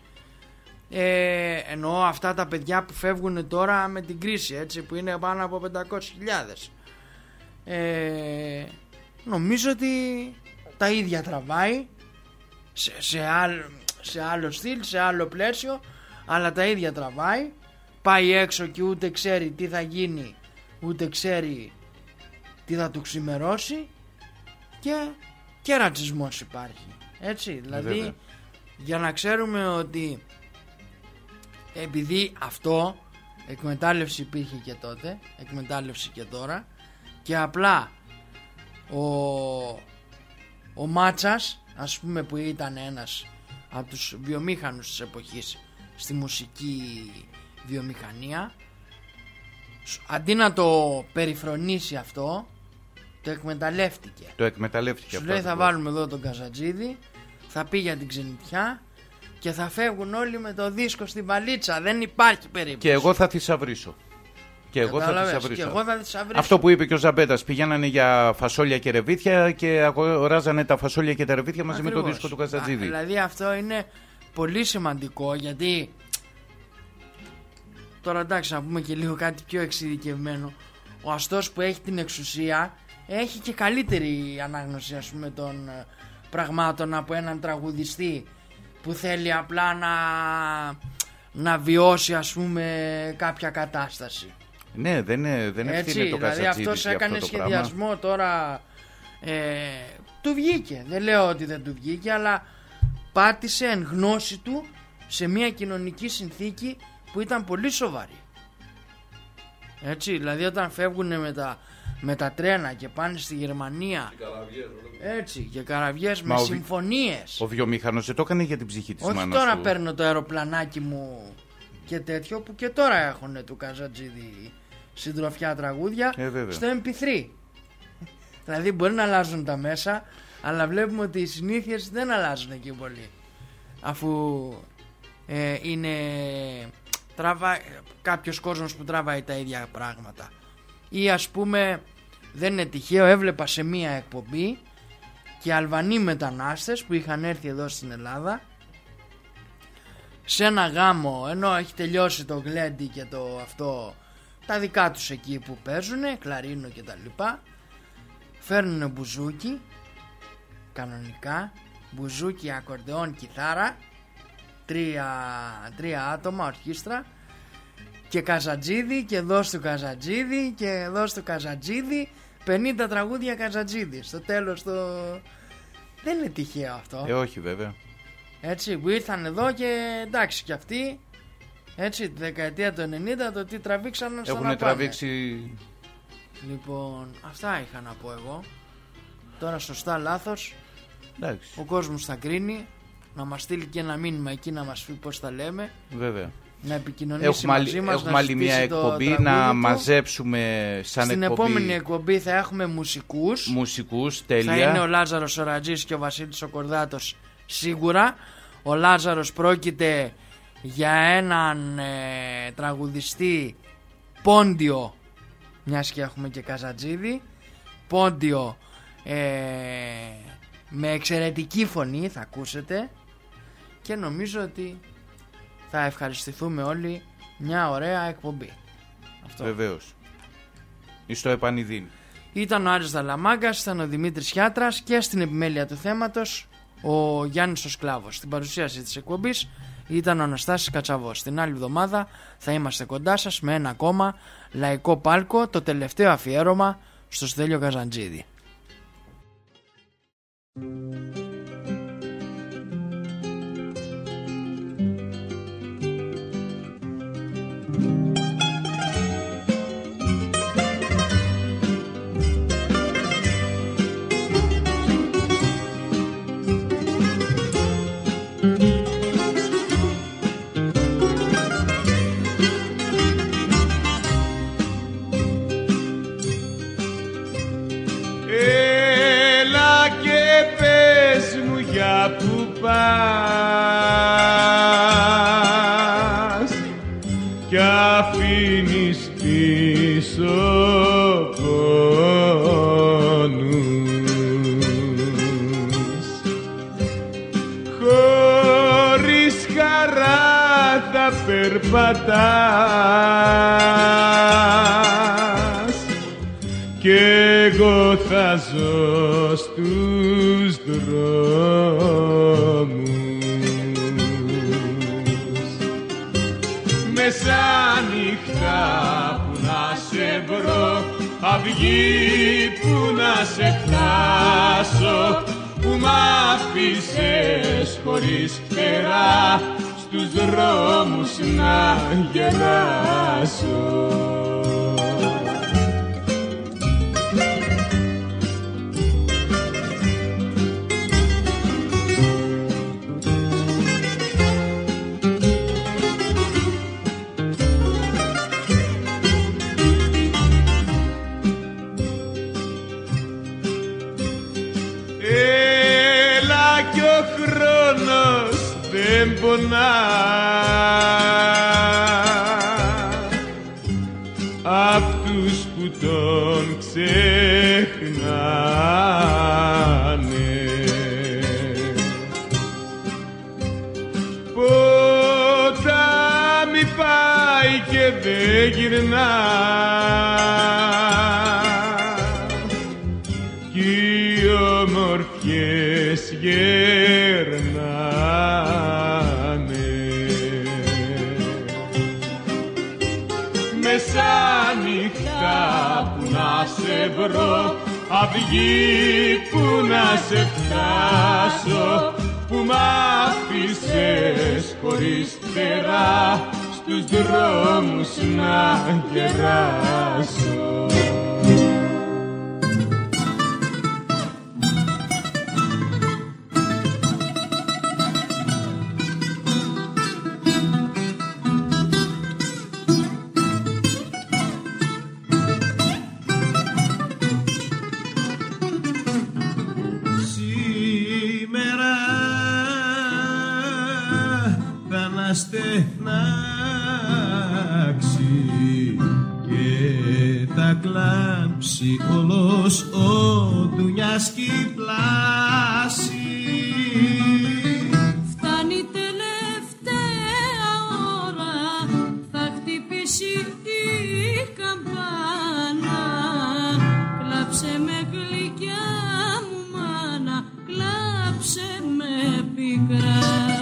ε, εννοώ αυτά τα παιδιά που φεύγουν τώρα με την κρίση, έτσι, που είναι πάνω από πεντακόσιες χιλιάδες, ε, νομίζω ότι τα ίδια τραβάει σε, σε, άλλο, σε άλλο στυλ, σε άλλο πλαίσιο, αλλά τα ίδια τραβάει. Πάει έξω και ούτε ξέρει τι θα γίνει, ούτε ξέρει τι θα του ξημερώσει, και, και ρατσισμός υπάρχει, έτσι, δηλαδή βέβαια. Για να ξέρουμε ότι επειδή αυτό, εκμετάλλευση υπήρχε και τότε, εκμετάλλευση και τώρα, και απλά ο, ο Μάτσας, ας πούμε, που ήταν ένας από τους βιομήχανους της εποχής στη μουσική βιομηχανία, αντί να το περιφρονήσει αυτό, το εκμεταλλεύτηκε. Το εκμεταλλεύτηκε. Σου λέει θα βάλουμε εδώ τον Καζατζίδη, θα πει για την ξενιτιά και θα φεύγουν όλοι με το δίσκο στη βαλίτσα. Δεν υπάρχει περίπτωση. Και εγώ θα θησαυρίσω. Και εγώ θα θησαυρίσω. Και εγώ θα θησαυρίσω. Αυτό που είπε και ο Ζαμπέτας, πηγαίνανε για φασόλια και ρεβίθια και αγοράζανε τα φασόλια και τα ρεβίθια μαζί Ακριβώς. με το δίσκο του Καζατζίδη. Δηλαδή αυτό είναι πολύ σημαντικό, γιατί τώρα εντάξει, να πούμε και λίγο κάτι πιο εξειδικευμένο. Ο αστός που έχει την εξουσία έχει και καλύτερη ανάγνωση, ας πούμε, των πραγμάτων από έναν τραγουδιστή που θέλει απλά να, να βιώσει, ας πούμε, κάποια κατάσταση. Ναι, δεν, δεν ευθύνεται το Καζατζίδη. Δηλαδή αυτός έκανε αυτό σχεδιασμό πράγμα. Τώρα ε, του βγήκε, δεν λέω ότι δεν του βγήκε, αλλά πάτησε εν γνώση του σε μια κοινωνική συνθήκη που ήταν πολύ σοβαρή. Έτσι, δηλαδή όταν φεύγουν με τα, με τα τρένα και πάνε στη Γερμανία και καραβιές, έτσι, και καραβιές με ο, συμφωνίες. Ο βιομηχανός δεν το έκανε για την ψυχή της Όχι μάνας τώρα του. Παίρνω το αεροπλανάκι μου και τέτοιο, που και τώρα έχουν του Καζατζίδη συντροφιά τραγούδια ε, στο εμ πι θρι. Δηλαδή μπορεί να αλλάζουν τα μέσα, αλλά βλέπουμε ότι οι συνήθειες δεν αλλάζουν εκεί πολύ, αφού ε, είναι τραβά, κάποιος κόσμος που τραβάει τα ίδια πράγματα. Ή ας πούμε, δεν είναι τυχαίο, έβλεπα σε μία εκπομπή και Αλβανοί μετανάστες που είχαν έρθει εδώ στην Ελλάδα σε ένα γάμο, ενώ έχει τελειώσει το γλέντι και το αυτό, τα δικά τους εκεί που παίζουνε, κλαρίνο και τα λοιπά, φέρνουνε μπουζούκι, κανονικά, μπουζούκι, ακορντεόν, κιθάρα, τρία, τρία άτομα, ορχήστρα, και Καζατζίδη, και δώσ' του Καζατζίδη, και δώσ' του Καζατζίδη, πενήντα τραγούδια Καζατζίδη. Στο τέλος το... δεν είναι τυχαίο αυτό. Ε, όχι βέβαια. Έτσι, που ήρθαν εδώ και εντάξει, και αυτοί, έτσι, τη δεκαετία του ενενήντα, το τι τραβήξαν στον Έχουν τραβήξει. Λοιπόν, αυτά είχα να πω εγώ. Τώρα σωστά λάθος, εντάξει, ο κόσμος θα κρίνει. Να μας στείλει και ένα μήνυμα εκεί να μας πει πώς τα λέμε. Βέβαια. Να επικοινωνήσει έχουμε μαζί μας. Έχουμε άλλη μια εκπομπή να του. μαζέψουμε σαν Στην εκπομπή. επόμενη εκπομπή θα έχουμε μουσικούς. Μουσικούς, τέλεια. Θα είναι ο Λάζαρος ο Ρατζής και ο Βασίλης ο Κορδάτος σίγουρα. Ο Λάζαρος πρόκειται για έναν ε, τραγουδιστή πόντιο, μιας και έχουμε και Καζατζίδη. Πόντιο ε, με εξαιρετική φωνή, θα ακούσετε, και νομίζω ότι θα ευχαριστηθούμε όλοι. Μια ωραία εκπομπή. Αυτό. Βεβαίως. Εις το επανειδήν. Ήταν ο Άρης Δαλαμάγκας, ήταν ο Δημήτρης Χιάτρας, και στην επιμέλεια του θέματος ο Γιάννης ο Σκλάβος. Στην παρουσίαση της εκπομπής ήταν ο Αναστάσης Κατσαβός. Την άλλη εβδομάδα θα είμαστε κοντά σας με ένα ακόμα λαϊκό πάλκο, το τελευταίο αφιέρωμα στο Στέλιο Καζατζίδη. Πας κι αφήνεις πίσω πόνους, χωρίς χαρά θα περπατάς κι εγώ τους δρόμους. Μεσάνυχτα που να σε βρω, αυγή που να σε φτάσω, που μ' άφησες χωρίς φτερά στους δρόμους να γεράσω. Δεν πονά αυτούς που τον ξεχνάνε. Ποτάμι πάει και δεν γυρνά κι οι ομορφιές γερνάνε. Μεσάνυχτα που να σε βρω, αυγή που να σε φτάσω, που μ' άφησες χωρίς φτερά στους δρόμους να γεράσω. στενάξει και θα κλάψει όλος ο Ντουνιάς κι πλάση. Φτάνει τελευταία ώρα, θα χτυπήσει η καμπάνα. Κλάψε με γλυκιά μου μάνα, κλάψε με πικρά.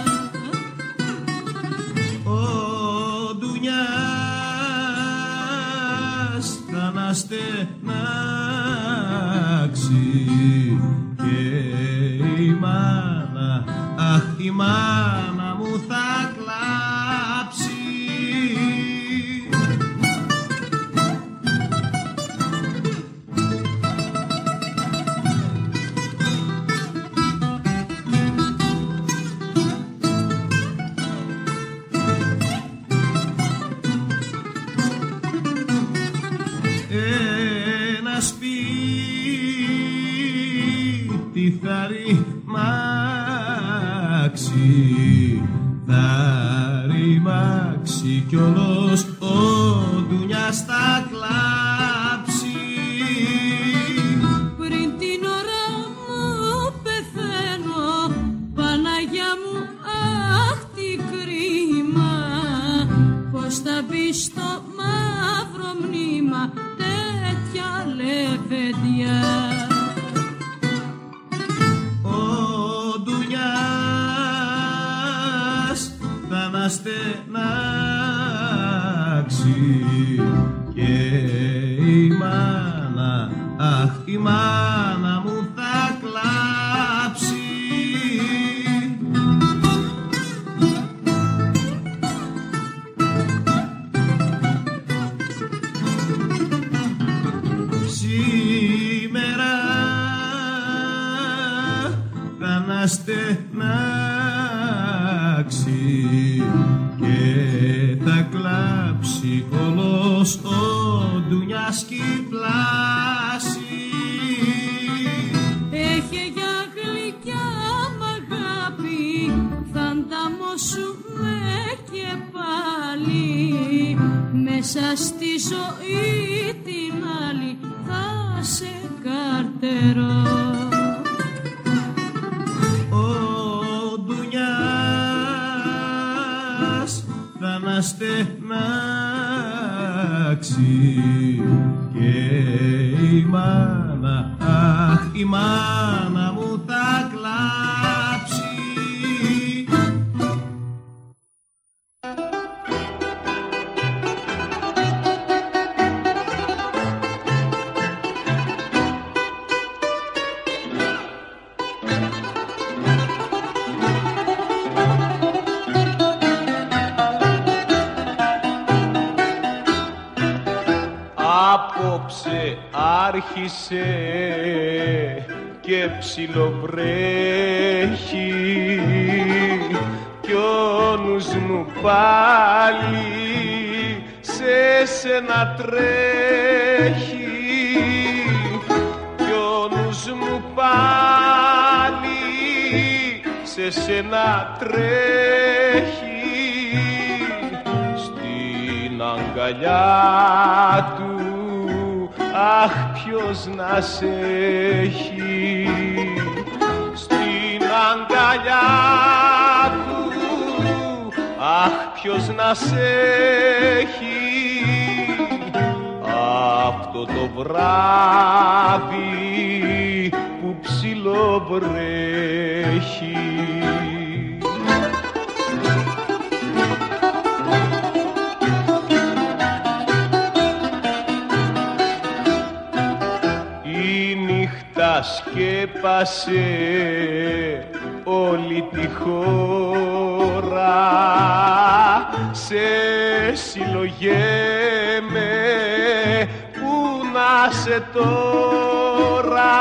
Στενάξει και η μάνα, αχ η μάνα μου θα κλάψει. Σπίτι θα ρημάξει, θα ρημάξει κι όλος ο Ντουνιάς θα κλάψει. Πριν την ώρα μου πεθαίνω, Παναγιά μου, αχ τι κρίμα, πως θα μπει στο μαύρο μνήμα τέτοια λεβεντιά. Ο Ντουνιάς θα να στενάξει και η μάνα, αχ η μάνα μου θα κλάψει. Σήμερα θα να στενάξει και θα κλάψει όλος ο Ντουνιάς κι πλάση. Έχε για γλυκιά μ' αγάπη, θα ανταμώσουμε και πάλι, μέσα στη ζωή την άλλη θα σε καρτερώ. Ο Ντουνιάς θα να στενάξει και η μάνα, αχ η μάνα μου άρχισε και ψιλοβρέχει κι ο νους μου πάλι σε σένα τρέχει κι ο νους μου πάλι σε σένα τρέχει στην αγκαλιά του, αχ ποιος να σε έχει στην αγκαλιά του, αχ ποιος να σε έχει αυτό το βράδυ που ψιλοβρέχει. Η νύχτα σκέπασε όλη τη χώρα, σε συλλογέμαι που να σε τώρα,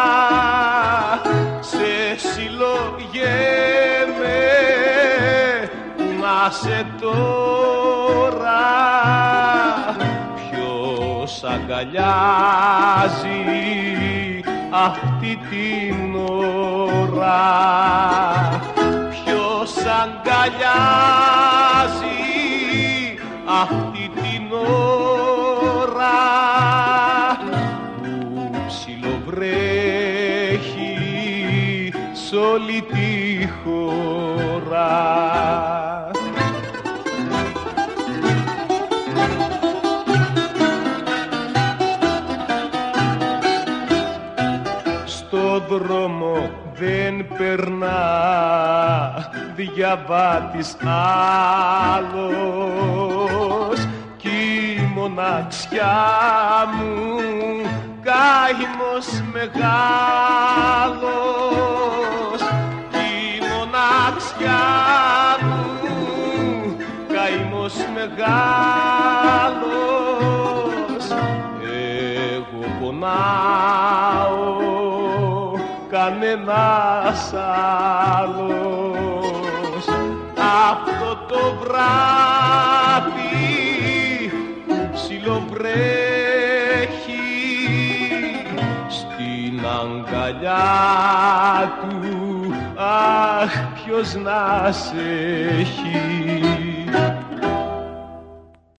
σε συλλογέμαι που να σε τώρα, ποιος αγκαλιάζει αυτή την ώρα, ποιος αγκαλιάζει αυτή την ώρα που ψιλοβρέχει σ' όλη τη χώρα. Στο δρόμο δεν περνά διαβάτης άλλος κι η μοναξιά μου καημός μεγάλος κι η μοναξιά μου καημός μεγάλος. Εγώ πονάω, κανένας άλλος. Αυτό το βράδυ που ψιλοβρέχει στην αγκαλιά του, αχ ποιος να σε έχει.